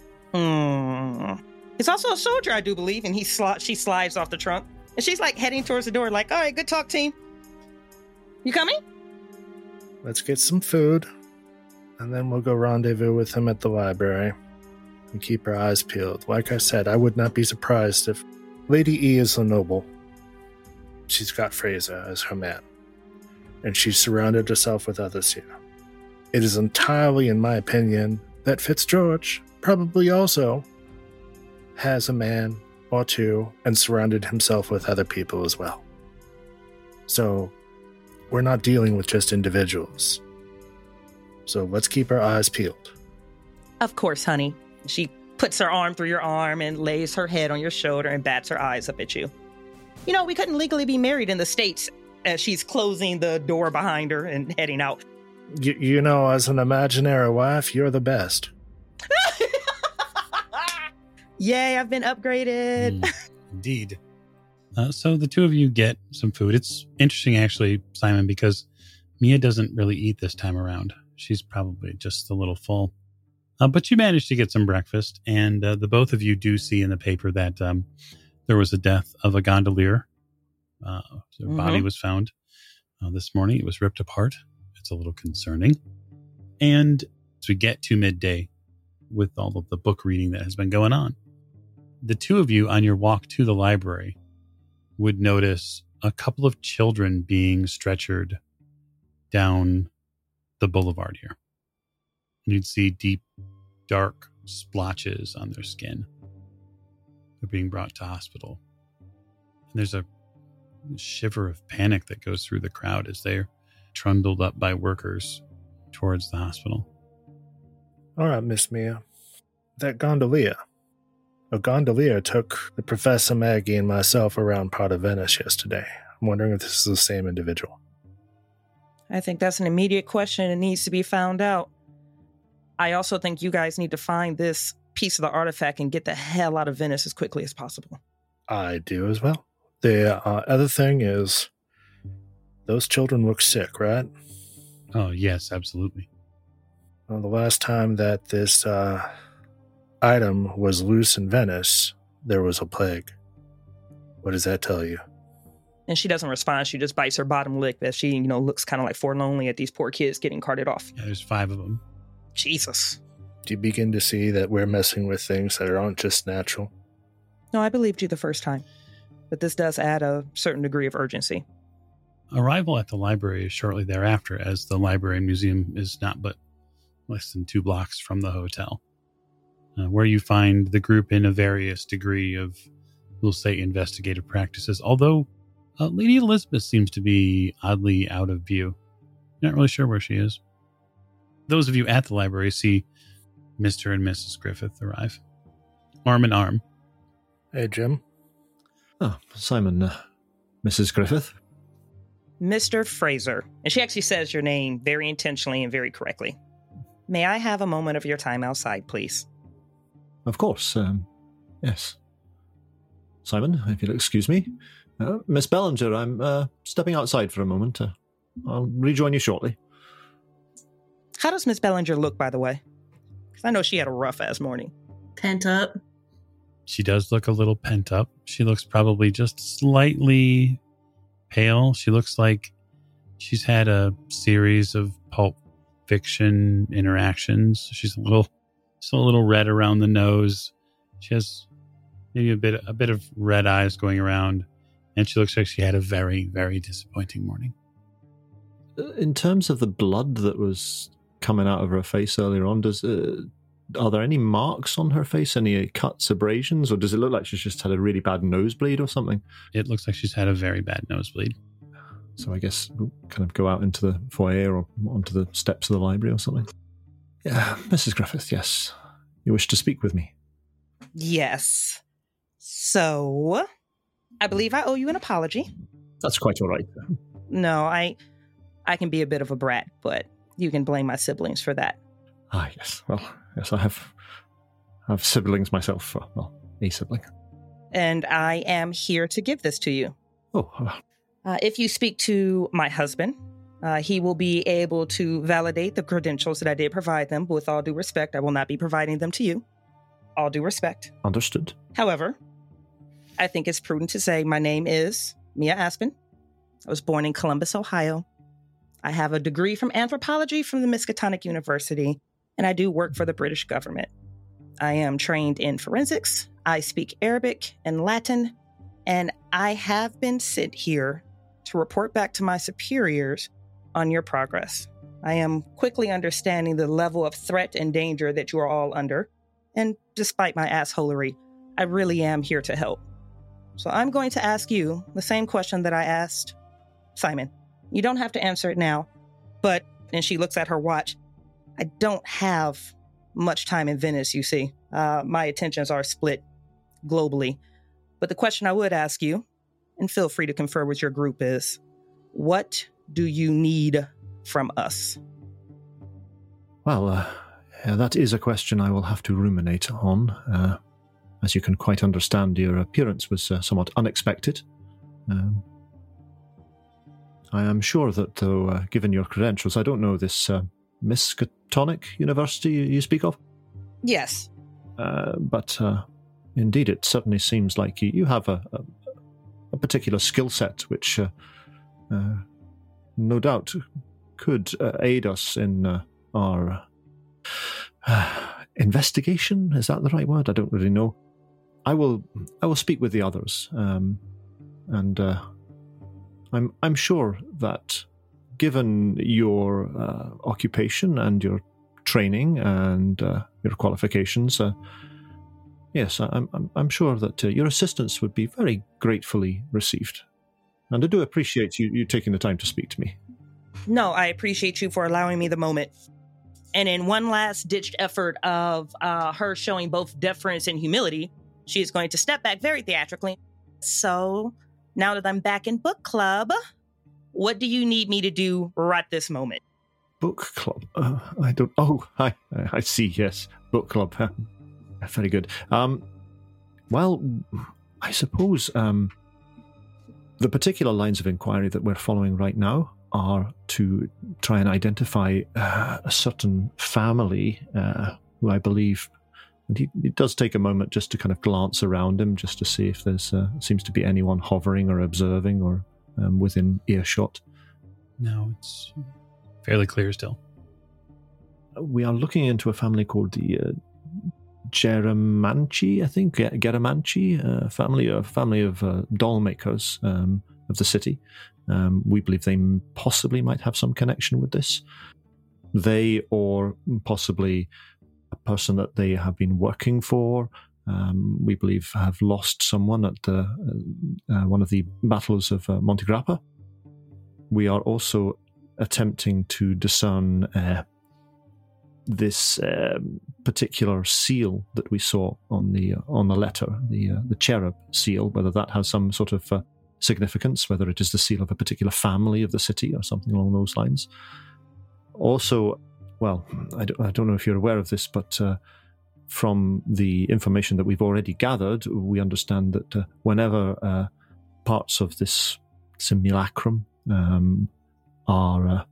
Hmm. He's also a soldier, I do believe, and he sli- she slides off the trunk. And she's like heading towards the door like, all right, good talk, team. You coming? Let's get some food, and then we'll go rendezvous with him at the library and keep our eyes peeled. Like I said, I would not be surprised if Lady E is a noble. She's got Fraser as her man, and she's surrounded herself with others here. It is entirely, in my opinion, that Fitzgeorge probably also has a man or two and surrounded himself with other people as well. So, we're not dealing with just individuals. So let's keep our eyes peeled. Of course, honey. She puts her arm through your arm and lays her head on your shoulder and bats her eyes up at you. You know, we couldn't legally be married in the States, as she's closing the door behind her and heading out. Y- you know, as an imaginary wife, you're the best. Yay, I've been upgraded. Mm, indeed. Uh, so the two of you get some food. It's interesting, actually, Simon, because Mia doesn't really eat this time around. She's probably just a little full. Uh, but you managed to get some breakfast, and uh, the both of you do see in the paper that um, there was a death of a gondolier. Uh, their mm-hmm. body was found uh, this morning. It was ripped apart. It's a little concerning. And as we get to midday with all of the book reading that has been going on, the two of you on your walk to the library would notice a couple of children being stretchered down the boulevard here. You'd see deep, dark splotches on their skin. They're being brought to hospital. And there's a shiver of panic that goes through the crowd as they're trundled up by workers towards the hospital. All right, Miss Mia. That gondolier. A gondolier took the Professor Maggie and myself around part of Venice yesterday. I'm wondering if this is the same individual. I think that's an immediate question that needs to be found out. I also think you guys need to find this piece of the artifact and get the hell out of Venice as quickly as possible. I do as well. The uh, other thing is, those children look sick, right? Oh, yes, absolutely. Well, the last time that this uh, item was loose in Venice, there was a plague. What does that tell you? And she doesn't respond. She just bites her bottom lip as she, you know, looks kind of like forlornly at these poor kids getting carted off. Yeah, there's five of them. Jesus. Do you begin to see that we're messing with things that aren't just natural? No, I believed you the first time. But this does add a certain degree of urgency. Arrival at the library is shortly thereafter, as the library and museum is not but less than two blocks from the hotel, uh, where you find the group in a various degree of, we'll say, investigative practices. Although uh, Lady Elizabeth seems to be oddly out of view. Not really sure where she is. Those of you at the library see Mister and Missus Griffith arrive, arm in arm. Hey, Jim. Oh, Simon, uh, Missus Griffith. Mister Fraser. And she actually says your name very intentionally and very correctly. May I have a moment of your time outside, please? Of course, um, yes. Simon, if you'll excuse me. Uh, Miss Bellinger, I'm uh, stepping outside for a moment. Uh, I'll rejoin you shortly. How does Miss Bellinger look, by the way? Because I know she had a rough-ass morning. Pent up. She does look a little pent up. She looks probably just slightly pale. She looks like she's had a series of pulp fiction interactions. She's a little, still a little red around the nose. She has maybe a bit, a bit of red eyes going around, and she looks like she had a very, very disappointing morning. In terms of the blood that was coming out of her face earlier on, does uh, are there any marks on her face, any cuts, abrasions, or does it look like she's just had a really bad nosebleed or something? It looks like she's had a very bad nosebleed. So I guess we'll kind of go out into the foyer or onto the steps of the library or something. Yeah, Missus Griffith, yes. You wish to speak with me? Yes. So, I believe I owe you an apology. That's quite all right. No, I, I can be a bit of a brat, but you can blame my siblings for that. Ah, yes. Well, yes, I have, I have siblings myself. Well, a sibling. And I am here to give this to you. Oh, uh, Uh, if you speak to my husband, uh, he will be able to validate the credentials that I did provide them. But with all due respect, I will not be providing them to you. All due respect. Understood. However, I think it's prudent to say my name is Mia Aspen. I was born in Columbus, Ohio. I have a degree from anthropology from the Miskatonic University, and I do work for the British government. I am trained in forensics. I speak Arabic and Latin, and I have been sent here to report back to my superiors on your progress. I am quickly understanding the level of threat and danger that you are all under, and despite my assholery, I really am here to help. So I'm going to ask you the same question that I asked Simon. You don't have to answer it now, but, and she looks at her watch, I don't have much time in Venice, you see. Uh, my attentions are split globally. But the question I would ask you, and feel free to confer with your group, is, what do you need from us? Well, uh, yeah, that is a question I will have to ruminate on. Uh, as you can quite understand, your appearance was uh, somewhat unexpected. Um, I am sure that, though, uh, given your credentials, I don't know this uh, Miskatonic University you, you speak of? Yes. Uh, but uh, indeed, it certainly seems like you, you have a, a, a particular skill set which uh, uh, no doubt could uh, aid us in uh, our uh, investigation. Is that the right word? I don't really know. I will I will speak with the others, um, and uh, I'm I'm sure that given your uh, occupation and your training and uh, your qualifications, uh, yes, I'm I'm I'm sure that uh, your assistance would be very gratefully received, and I do appreciate you you taking the time to speak to me. No, I appreciate you for allowing me the moment. And in one last ditched effort of uh, her showing both deference and humility, she is going to step back very theatrically. So, now that I'm back in book club, what do you need me to do right this moment? Book club? Uh, I don't... Oh, I, I see, yes. Book club. Very good. Um, well, I suppose um, the particular lines of inquiry that we're following right now are to try and identify uh, a certain family uh, who I believe... And he, it does take a moment just to kind of glance around him, just to see if there's uh, seems to be anyone hovering or observing or um, within earshot. No, it's fairly clear still. We are looking into a family called the uh, Geramanci, I think, Geramanci, uh, family, a family of uh, doll makers um, of the city. Um, we believe they possibly might have some connection with this. they or possibly a person that they have been working for, um, we believe have lost someone at the, uh, one of the battles of uh, Monte Grappa. We are also attempting to discern uh, this uh, particular seal that we saw on the uh, on the letter, the uh, the cherub seal, whether that has some sort of uh, significance, whether it is the seal of a particular family of the city or something along those lines. Also, well, I don't, I don't know if you're aware of this, but uh, from the information that we've already gathered, we understand that uh, whenever uh, parts of this simulacrum um, are uh,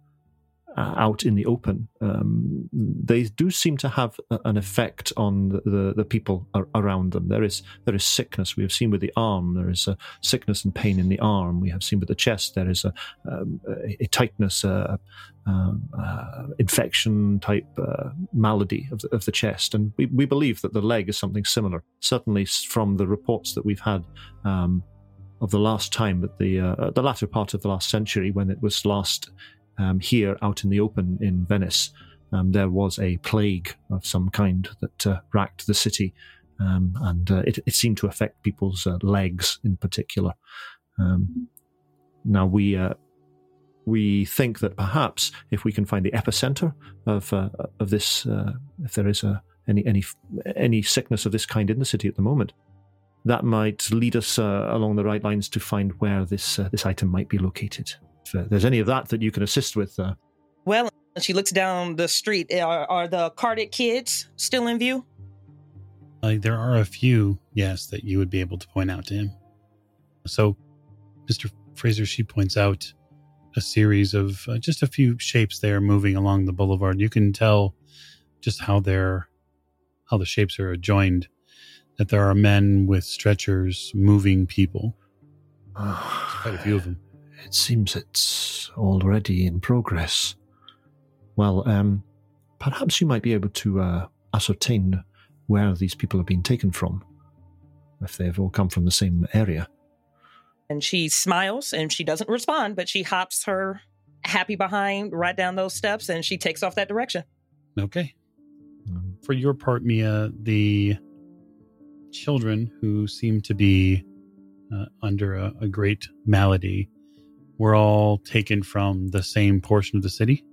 out in the open, um, they do seem to have a, an effect on the, the, the people ar- around them. There is there is sickness. We have seen with the arm. There is a sickness and pain in the arm. We have seen with the chest. There is a, um, a, a tightness, a, um, uh, infection type uh, malady of the, of the chest. And we, we believe that the leg is something similar. Certainly from the reports that we've had um, of the last time, that the uh, the latter part of the last century, when it was last Um, here out in the open in Venice, um, there was a plague of some kind that uh, racked the city, um, and uh, it, it seemed to affect people's uh, legs in particular. Um, now we uh, we think that perhaps if we can find the epicenter of uh, of this, uh, if there is a, any any any sickness of this kind in the city at the moment, that might lead us uh, along the right lines to find where this uh, this item might be located. If there's any of that that you can assist with. Uh. Well, she looks down the street. Are, are the carded kids still in view? Uh, there are a few, yes, that you would be able to point out to him. So, Mister Fraser, she points out a series of uh, just a few shapes there moving along the boulevard. You can tell just how they're, how the shapes are adjoined, that there are men with stretchers moving people. There's quite a few of them. It seems it's already in progress. Well, um, perhaps you might be able to uh, ascertain where these people have been taken from, if they've all come from the same area. And she smiles and she doesn't respond, but she hops her happy behind right down those steps and she takes off that direction. Okay. Um, For your part, Mia, the children who seem to be uh, under a, a great malady were all taken from the same portion of the city.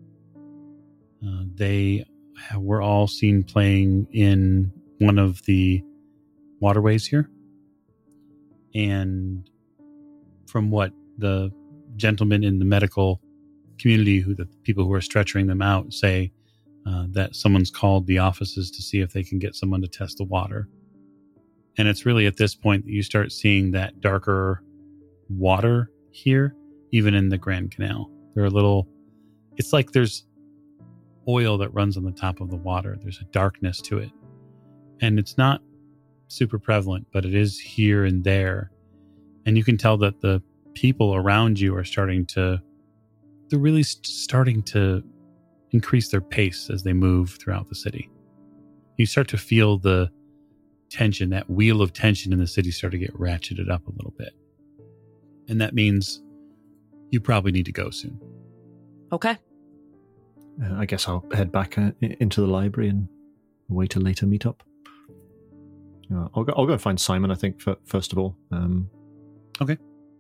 Uh, they were all seen playing in one of the waterways here. And from what the gentlemen in the medical community, who the people who are stretchering them out, say, uh, that someone's called the offices to see if they can get someone to test the water. And it's really at this point that you start seeing that darker water here, even in the Grand Canal. There are little, it's like there's oil that runs on the top of the water. There's a darkness to it. And it's not super prevalent, but it is here and there. And you can tell that the people around you are starting to, they're really st- starting to increase their pace as they move throughout the city. You start to feel the tension, that wheel of tension in the city start to get ratcheted up a little bit. And that means you probably need to go soon. Okay. Uh, I guess I'll head back uh, into the library and wait a later meetup. Uh, I'll go. I'll go and find Simon. I think for, first of all. Um, okay.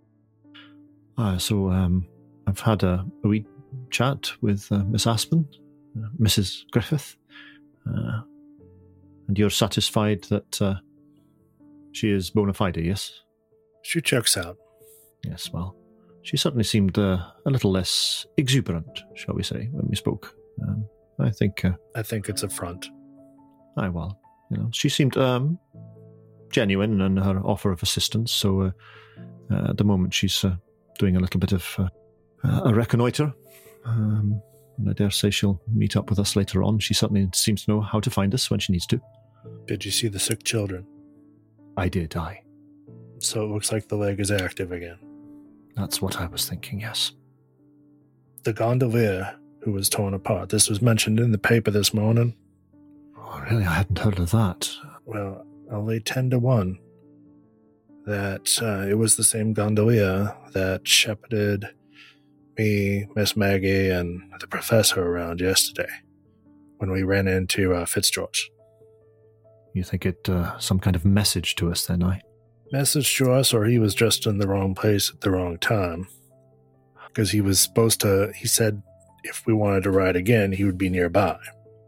Uh, so um, I've had a, a wee chat with uh, Miss Aspen, uh, Missus Griffith, uh, and you're satisfied that uh, she is bona fide, yes? She checks out. Yes. Well, she certainly seemed uh, a little less exuberant, shall we say, when we spoke. Um, I think. Uh, I think it's a front. Aye, well, you know, she seemed um, genuine in her offer of assistance. So uh, uh, at the moment, she's uh, doing a little bit of uh, a reconnoiter. Um, and I dare say she'll meet up with us later on. She certainly seems to know how to find us when she needs to. Did you see the sick children? I did. Aye. So it looks like the leg is active again. That's what I was thinking. Yes. The gondolier who was torn apart. This was mentioned in the paper this morning. Oh, really? I hadn't heard of that. Well, I'll lay ten to one that uh, it was the same gondolier that shepherded me, Miss Maggie, and the professor around yesterday when we ran into uh, Fitzgeorge. You think it uh, some kind of message to us then, I? Message to us, or he was just in the wrong place at the wrong time. Because he was supposed to, he said if we wanted to ride again, he would be nearby.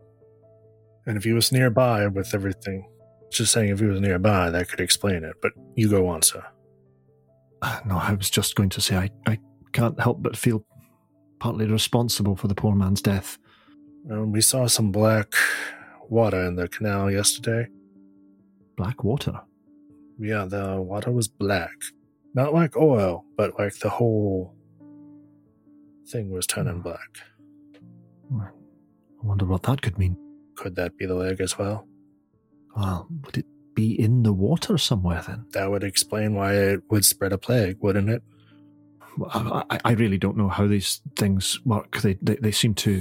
And if he was nearby with everything, just saying if he was nearby, that could explain it. But you go on, sir. Uh, no, I was just going to say I, I can't help but feel partly responsible for the poor man's death. Um, we saw some black water in the canal yesterday. Black water? Yeah, the water was black. Not like oil, but like the whole thing was turning black. I wonder what that could mean. Could that be the leg as well? Well, would it be in the water somewhere then? That would explain why it would spread a plague, wouldn't it? I, I, I really don't know how these things work. They, they they seem to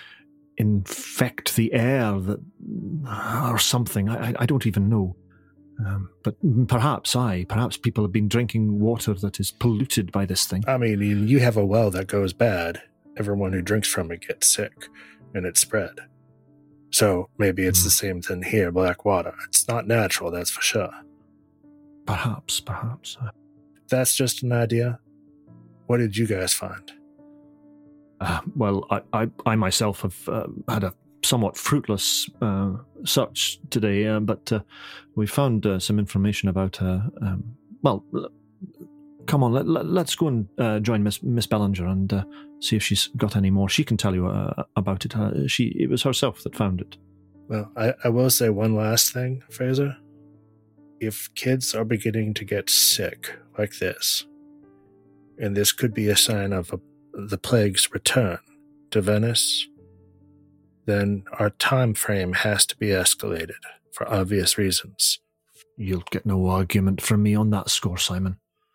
infect the air that, or something. I, I don't even know. Um, but perhaps I, perhaps people have been drinking water that is polluted by this thing. I mean, you have a well that goes bad. Everyone who drinks from it gets sick, and it's spread. So maybe it's mm. the same thing here, black water. It's not natural, that's for sure. Perhaps, perhaps. That's just an idea. What did you guys find? Uh, well, I, I, I myself have uh, had a somewhat fruitless uh, search today, uh, but uh, we found uh, some information about, uh, um, well, come on, let, let, let's go and uh, join Miss Miss Bellinger and uh, see if she's got any more. She can tell you uh, about it. Uh, she It was herself that found it. Well, I, I will say one last thing, Fraser. If kids are beginning to get sick like this, and this could be a sign of a, the plague's return to Venice, then our time frame has to be escalated for obvious reasons. You'll get no argument from me on that score, Simon.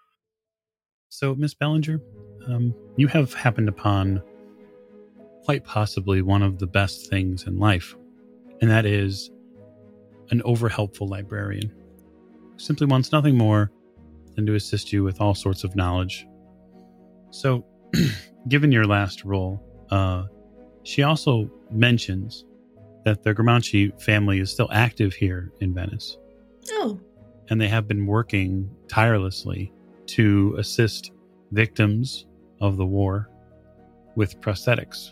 So, Miss Bellinger, um, you have happened upon quite possibly one of the best things in life, and that is an over-helpful librarian who simply wants nothing more than to assist you with all sorts of knowledge. So, given your last role, uh, she also mentions that the Gramanci family is still active here in Venice. Oh. And they have been working tirelessly to assist victims of the war with prosthetics.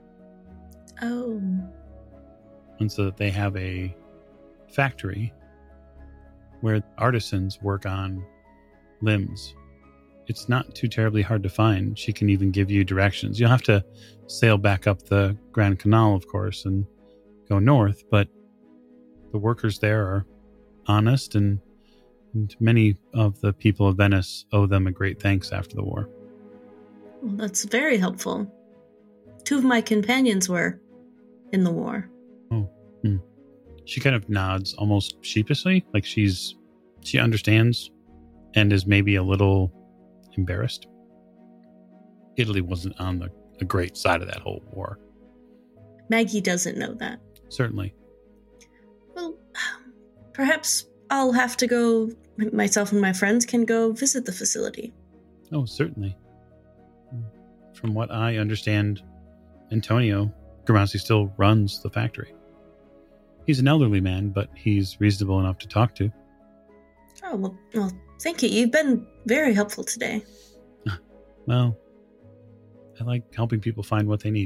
Oh. And so that they have a factory where artisans work on limbs. It's not too terribly hard to find. She can even give you directions. You'll have to sail back up the Grand Canal, of course, and go north, but the workers there are honest, and, and many of the people of Venice owe them a great thanks after the war. Well, that's very helpful. Two of my companions were in the war. Oh. Hmm. She kind of nods almost sheepishly, like she's she understands and is maybe a little embarrassed. Italy wasn't on the, the great side of that whole war. Maggie doesn't know that. Certainly. Well, perhaps I'll have to go, myself and my friends can go visit the facility. Oh, certainly. From what I understand, Antonio Gramanci still runs the factory. He's an elderly man, but he's reasonable enough to talk to. Oh, well, well thank you. You've been very helpful today. Well, I like helping people find what they need.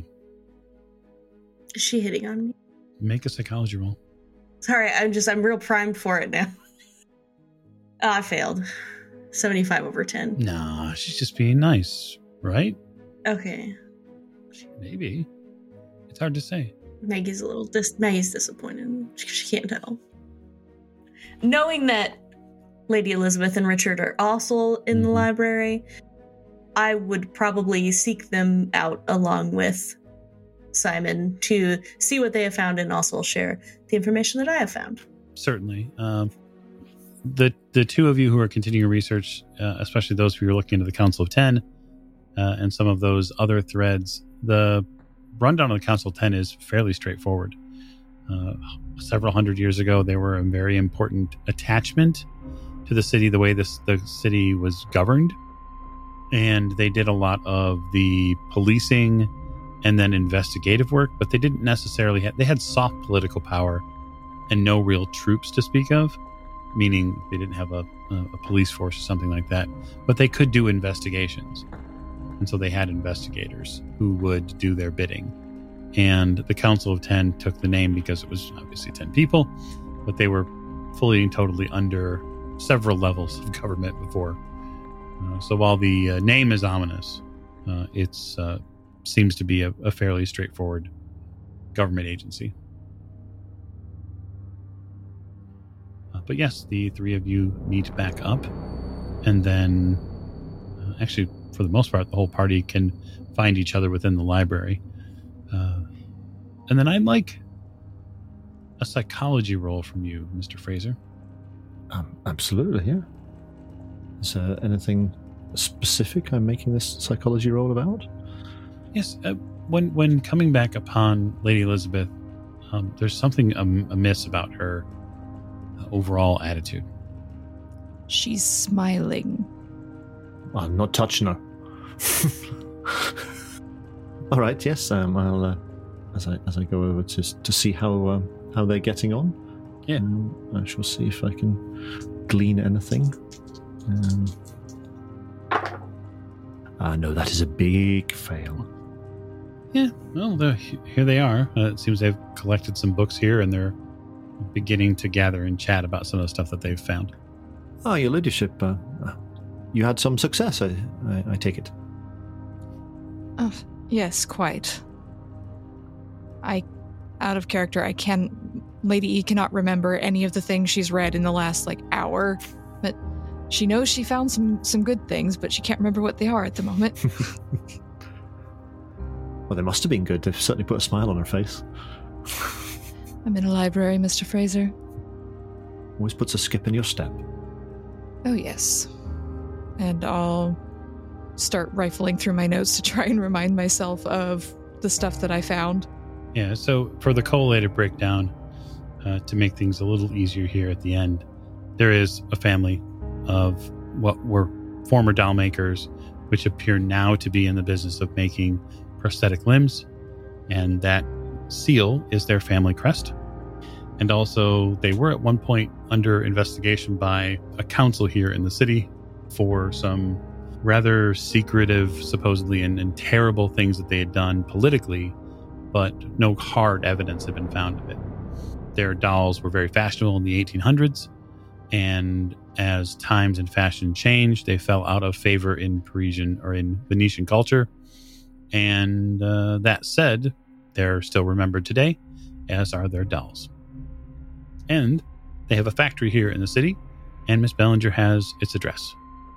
Is she hitting on me? Make a psychology roll. Sorry, I'm just, I'm real primed for it now. Oh, I failed. seventy-five over ten. Nah, she's just being nice, right? Okay. Maybe. It's hard to say. Maggie's a little, dis- Maggie's disappointed. She, she can't tell. Knowing that Lady Elizabeth and Richard are also in mm-hmm. the library, I would probably seek them out along with Simon to see what they have found, and also share the information that I have found. Certainly. Um, the the two of you who are continuing research, uh, especially those who are looking into the Council of Ten uh, and some of those other threads, the rundown of the Council of Ten is fairly straightforward. Uh, several hundred years ago, they were a very important attachment to the city, the way this the city was governed. and they did a lot of the policing and then investigative work, but they didn't necessarily have, they had soft political power and no real troops to speak of, meaning they didn't have a, a, a police force or something like that, but they could do investigations. And so they had investigators who would do their bidding. And the Council of Ten took the name because it was obviously ten people, but they were fully and totally under several levels of government before. Uh, so while the uh, name is ominous, uh, it's uh, seems to be a, a fairly straightforward government agency. Uh, but yes, the three of you meet back up, and then uh, actually, for the most part, the whole party can find each other within the library. Uh, and then I'd like a psychology roll from you, Mister Fraser. Um, absolutely, yeah. Is there anything specific I'm making this psychology roll about? Yes, uh, when when coming back upon Lady Elizabeth, um, there's something um, amiss about her uh, overall attitude. She's smiling. I'm not touching her. All right, yes. Um, I'll uh, as I as I go over to to see how um, how they're getting on. Yeah, um, I shall see if I can glean anything. Um, ah, no, that is a big fail. Yeah, well, here they are. Uh, it seems they've collected some books here, and they're beginning to gather and chat about some of the stuff that they've found. Oh, your ladyship, uh, you had some success, I, I, I take it. Oh, yes, quite. I, out of character, I can. Lady E cannot remember any of the things she's read in the last, like, hour, but she knows she found some, some good things, but she can't remember what they are at the moment. Well, they must have been good. They've certainly put a smile on her face. I'm in a library, Mister Fraser. Always puts a skip in your step. Oh, yes. And I'll start rifling through my notes to try and remind myself of the stuff that I found. Yeah, so for the collated breakdown, uh, to make things a little easier here at the end, there is a family of what were former doll makers, which appear now to be in the business of making prosthetic limbs, and that seal is their family crest. And also, they were at one point under investigation by a council here in the city for some rather secretive, supposedly, and, and terrible things that they had done politically, but no hard evidence had been found of it. Their dolls were very fashionable in the eighteen hundreds, and as times and fashion changed, they fell out of favor in Parisian or in Venetian culture. And uh, that said, they're still remembered today, as are their dolls. And they have a factory here in the city, and Miss Bellinger has its address.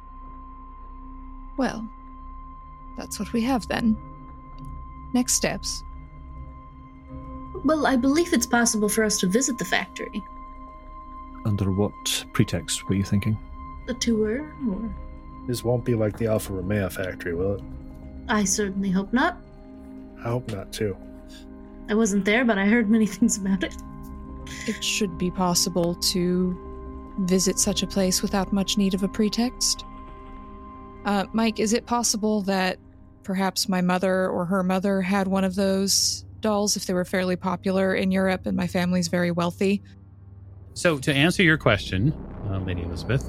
Well, that's what we have then. Next steps. Well, I believe it's possible for us to visit the factory. Under what pretext were you thinking? A tour, or... This won't be like the Alfa Romeo factory, will it? I certainly hope not. I hope not, too. I wasn't there, but I heard many things about it. It should be possible to visit such a place without much need of a pretext. Uh, Mike, is it possible that perhaps my mother or her mother had one of those dolls if they were fairly popular in Europe and my family's very wealthy? So to answer your question, uh, Lady Elizabeth,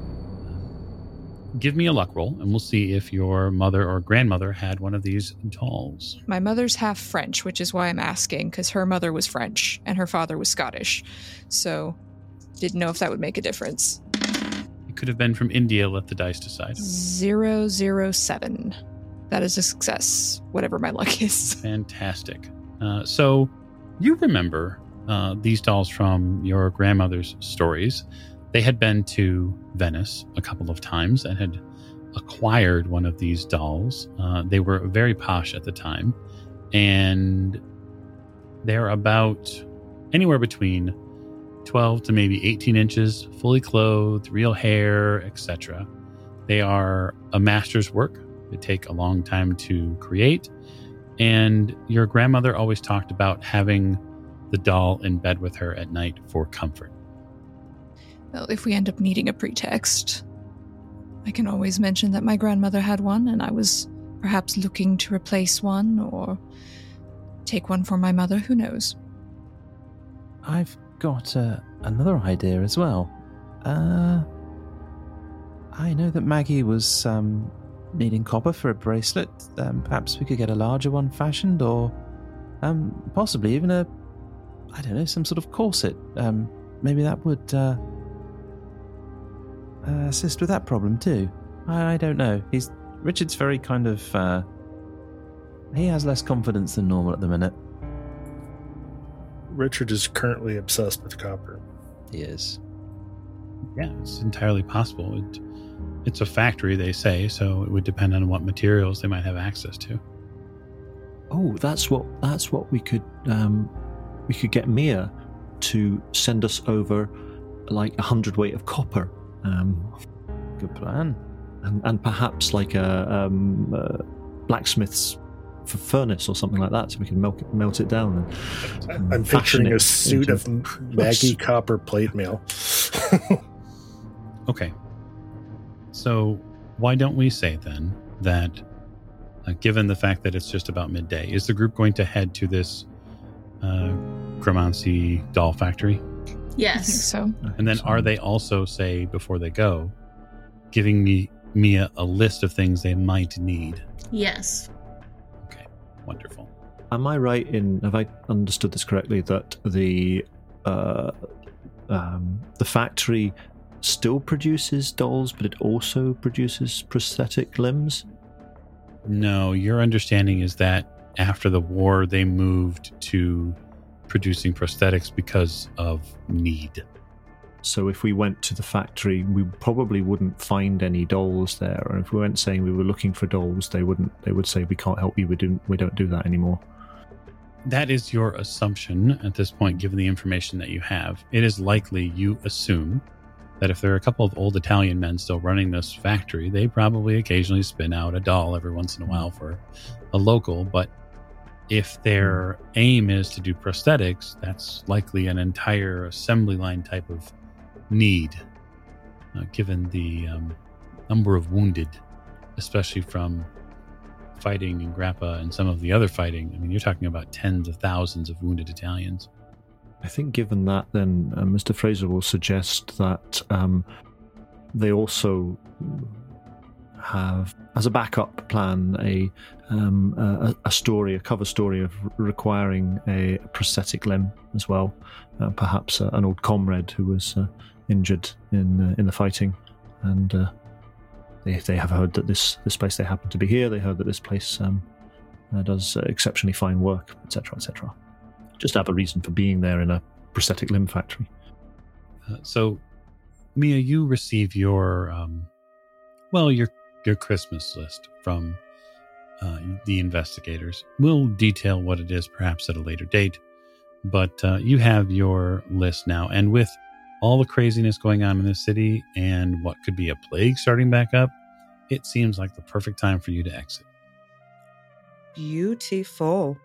give me a luck roll, and we'll see if your mother or grandmother had one of these dolls. My mother's half French, which is why I'm asking, because her mother was French and her father was Scottish. So, didn't know if that would make a difference. It could have been from India, let the dice decide. Zero, zero, seven. That is a success, whatever my luck is. Fantastic. Uh, so, you remember uh, these dolls from your grandmother's stories. They had been to Venice a couple of times and had acquired one of these dolls. Uh, they were very posh at the time, and they're about anywhere between twelve to maybe eighteen inches, fully clothed, real hair, et cetera. They are a master's work. They take a long time to create, and your grandmother always talked about having the doll in bed with her at night for comfort. Well, if we end up needing a pretext, I can always mention that my grandmother had one, and I was perhaps looking to replace one or take one for my mother. Who knows? I've got uh, another idea as well. Uh, I know that Maggie was um, needing copper for a bracelet. Um, perhaps we could get a larger one fashioned, or um, possibly even a, I don't know, some sort of corset. Um, maybe that would uh, uh, assist with that problem too. I, I don't know. He's Richard's very kind of. Uh, he has less confidence than normal at the minute. Richard is currently obsessed with copper. He is. Yeah, it's entirely possible. It, it's a factory, they say, so it would depend on what materials they might have access to. Oh, that's what that's what we could um, we could get Mia to send us over like a hundredweight of copper. Um, Good plan. And, and perhaps like a um, uh, blacksmith's f- furnace or something like that, so we can melt it, melt it down. And, and I'm fashion picturing it a suit into- of Maggie copper plate mail. Okay. So why don't we say then that, uh, given the fact that it's just about midday, is the group going to head to this uh, Gramancy doll factory? I think Yes. so. And then are they also, say, before they go, giving me Mia a list of things they might need? Yes. Okay, wonderful. Am I right in, have I understood this correctly, that the uh, um, the factory still produces dolls, but it also produces prosthetic limbs? No, your understanding is that after the war, they moved to producing prosthetics because of need. So if we went to the factory, we probably wouldn't find any dolls there. And if we went saying we were looking for dolls, they wouldn't. They would say, "We can't help you. We don't. We don't do that anymore." That is your assumption at this point, given the information that you have. It is likely you assume that if there are a couple of old Italian men still running this factory, they probably occasionally spin out a doll every once in a while for a local. But if their aim is to do prosthetics, that's likely an entire assembly line type of need, uh, given the um, number of wounded, especially from fighting in Grappa and some of the other fighting. I mean, you're talking about tens of thousands of wounded Italians. I think given that, then uh, Mister Fraser will suggest that um, they also have, as a backup plan, a, um, a a story, a cover story of requiring a prosthetic limb as well. Uh, perhaps uh, an old comrade who was uh, injured in uh, in the fighting, and uh, they they have heard that this this place, they happen to be here. They heard that this place um, uh, does uh, exceptionally fine work, et cetera, et cetera. Just have a reason for being there in a prosthetic limb factory. Uh, so, Mia, you receive your, um, well, your your Christmas list from uh, the investigators. We'll detail what it is perhaps at a later date, but uh, you have your list now. And with all the craziness going on in this city and what could be a plague starting back up, it seems like the perfect time for you to exit. Beautiful.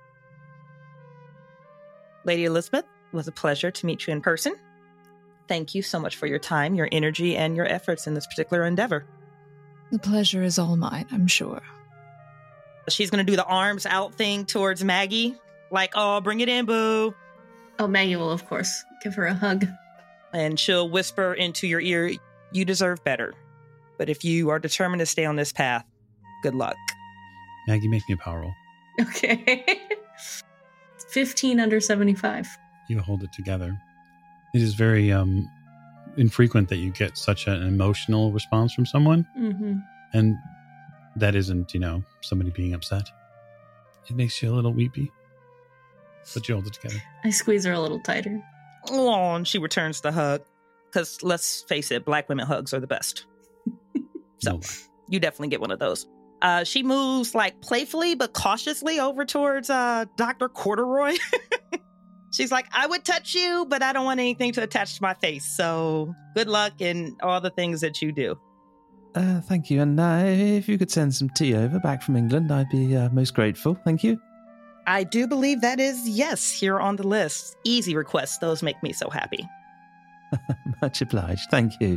Lady Elizabeth, it was a pleasure to meet you in person. Thank you so much for your time, your energy, and your efforts in this particular endeavor. The pleasure is all mine, I'm sure. She's going to do the arms out thing towards Maggie. Like, oh, bring it in, boo. Oh, Maggie will, of course, give her a hug. And she'll whisper into your ear, you deserve better. But if you are determined to stay on this path, good luck. Maggie, make me a power roll. Okay. fifteen under seventy-five. You hold it together. It is very um, infrequent that you get such an emotional response from someone. Mm-hmm. And that isn't, you know, somebody being upset. It makes you a little weepy. But you hold it together. I squeeze her a little tighter. Oh, and she returns the hug. Because let's face it, black women hugs are the best. So No lie. you definitely get one of those. Uh, she moves like playfully but cautiously over towards uh, Doctor Corduroy. She's like, I would touch you, but I don't want anything to attach to my face. So good luck in all the things that you do. Uh, thank you. And uh, if you could send some tea over back from England, I'd be uh, most grateful. Thank you. I do believe that is yes here on the list. Easy requests. Those make me so happy. Much obliged. Thank you.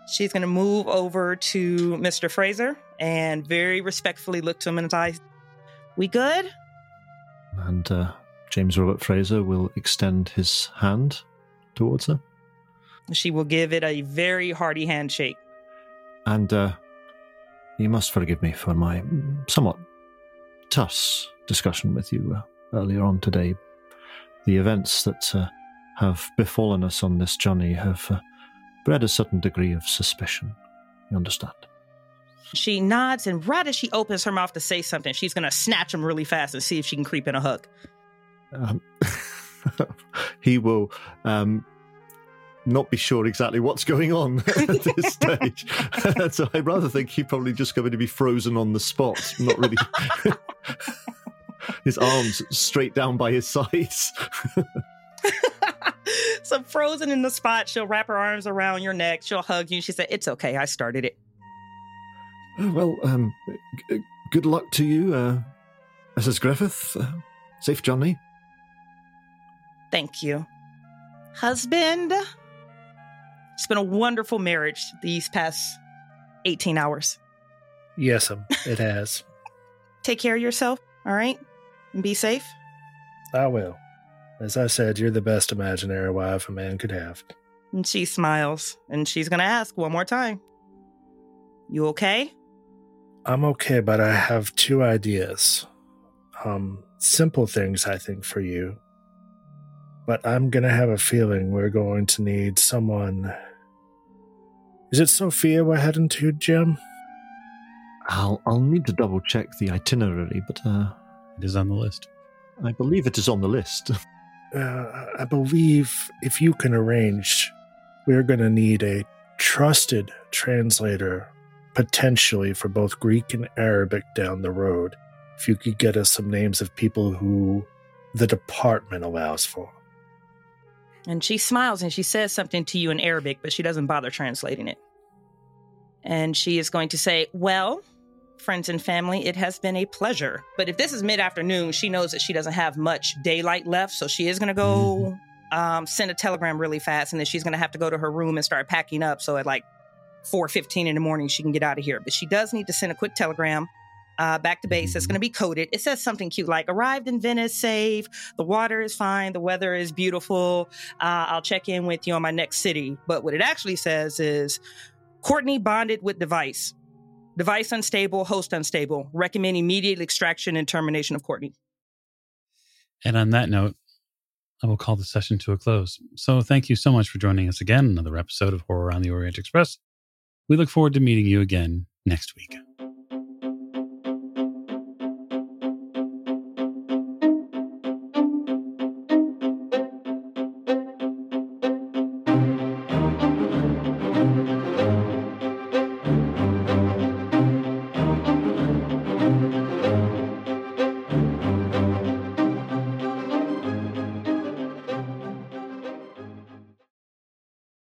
She's going to move over to Mister Fraser and very respectfully look to him in his eyes. We good? And uh, James Robert Fraser will extend his hand towards her. She will give it a very hearty handshake. And uh, you must forgive me for my somewhat terse discussion with you uh, earlier on today. The events that uh, have befallen us on this journey have uh, bred a certain degree of suspicion. You understand? She nods, and right as she opens her mouth to say something, she's going to snatch him really fast and see if she can creep in a hug. Um, he will um, not be sure exactly what's going on at this stage. So I rather think he's probably just going to be frozen on the spot, not really... His arms straight down by his sides. So frozen in the spot, she'll wrap her arms around your neck. She'll hug you. She said, "It's okay. I started it." Well, um, g- good luck to you, uh, Missus Griffith. Uh, safe journey. Thank you. Husband, it's been a wonderful marriage these past eighteen hours. Yes, um, it has. Take care of yourself, all right? And be safe. I will. As I said, you're the best imaginary wife a man could have. And she smiles, and she's going to ask one more time. You okay? I'm okay, but I have two ideas. Um, simple things, I think, for you. But I'm going to have a feeling we're going to need someone... Is it Sophia we're heading to, Jim? I'll I'll need to double check the itinerary, but uh, It is on the list. I believe it is on the list. Uh, I believe if you can arrange, we're going to need a trusted translator, potentially for both Greek and Arabic down the road. If you could get us some names of people who the department allows for. And she smiles and she says something to you in Arabic, but she doesn't bother translating it. And she is going to say, well, friends and family, it has been a pleasure. But if this is mid-afternoon, she knows that she doesn't have much daylight left, so she is going to go mm-hmm. um, send a telegram really fast, and then she's going to have to go to her room and start packing up, so at like four fifteen in the morning, she can get out of here. But she does need to send a quick telegram uh, back to base. It's going to be coded. It says something cute like, arrived in Venice safe, the water is fine, the weather is beautiful, uh, I'll check in with you on my next city. But what it actually says is, Courtney bonded with device. Device unstable, host unstable. Recommend immediate extraction and termination of Courtney. And on that note, I will call the session to a close. So thank you so much for joining us again, another episode of Horror on the Orient Express. We look forward to meeting you again next week.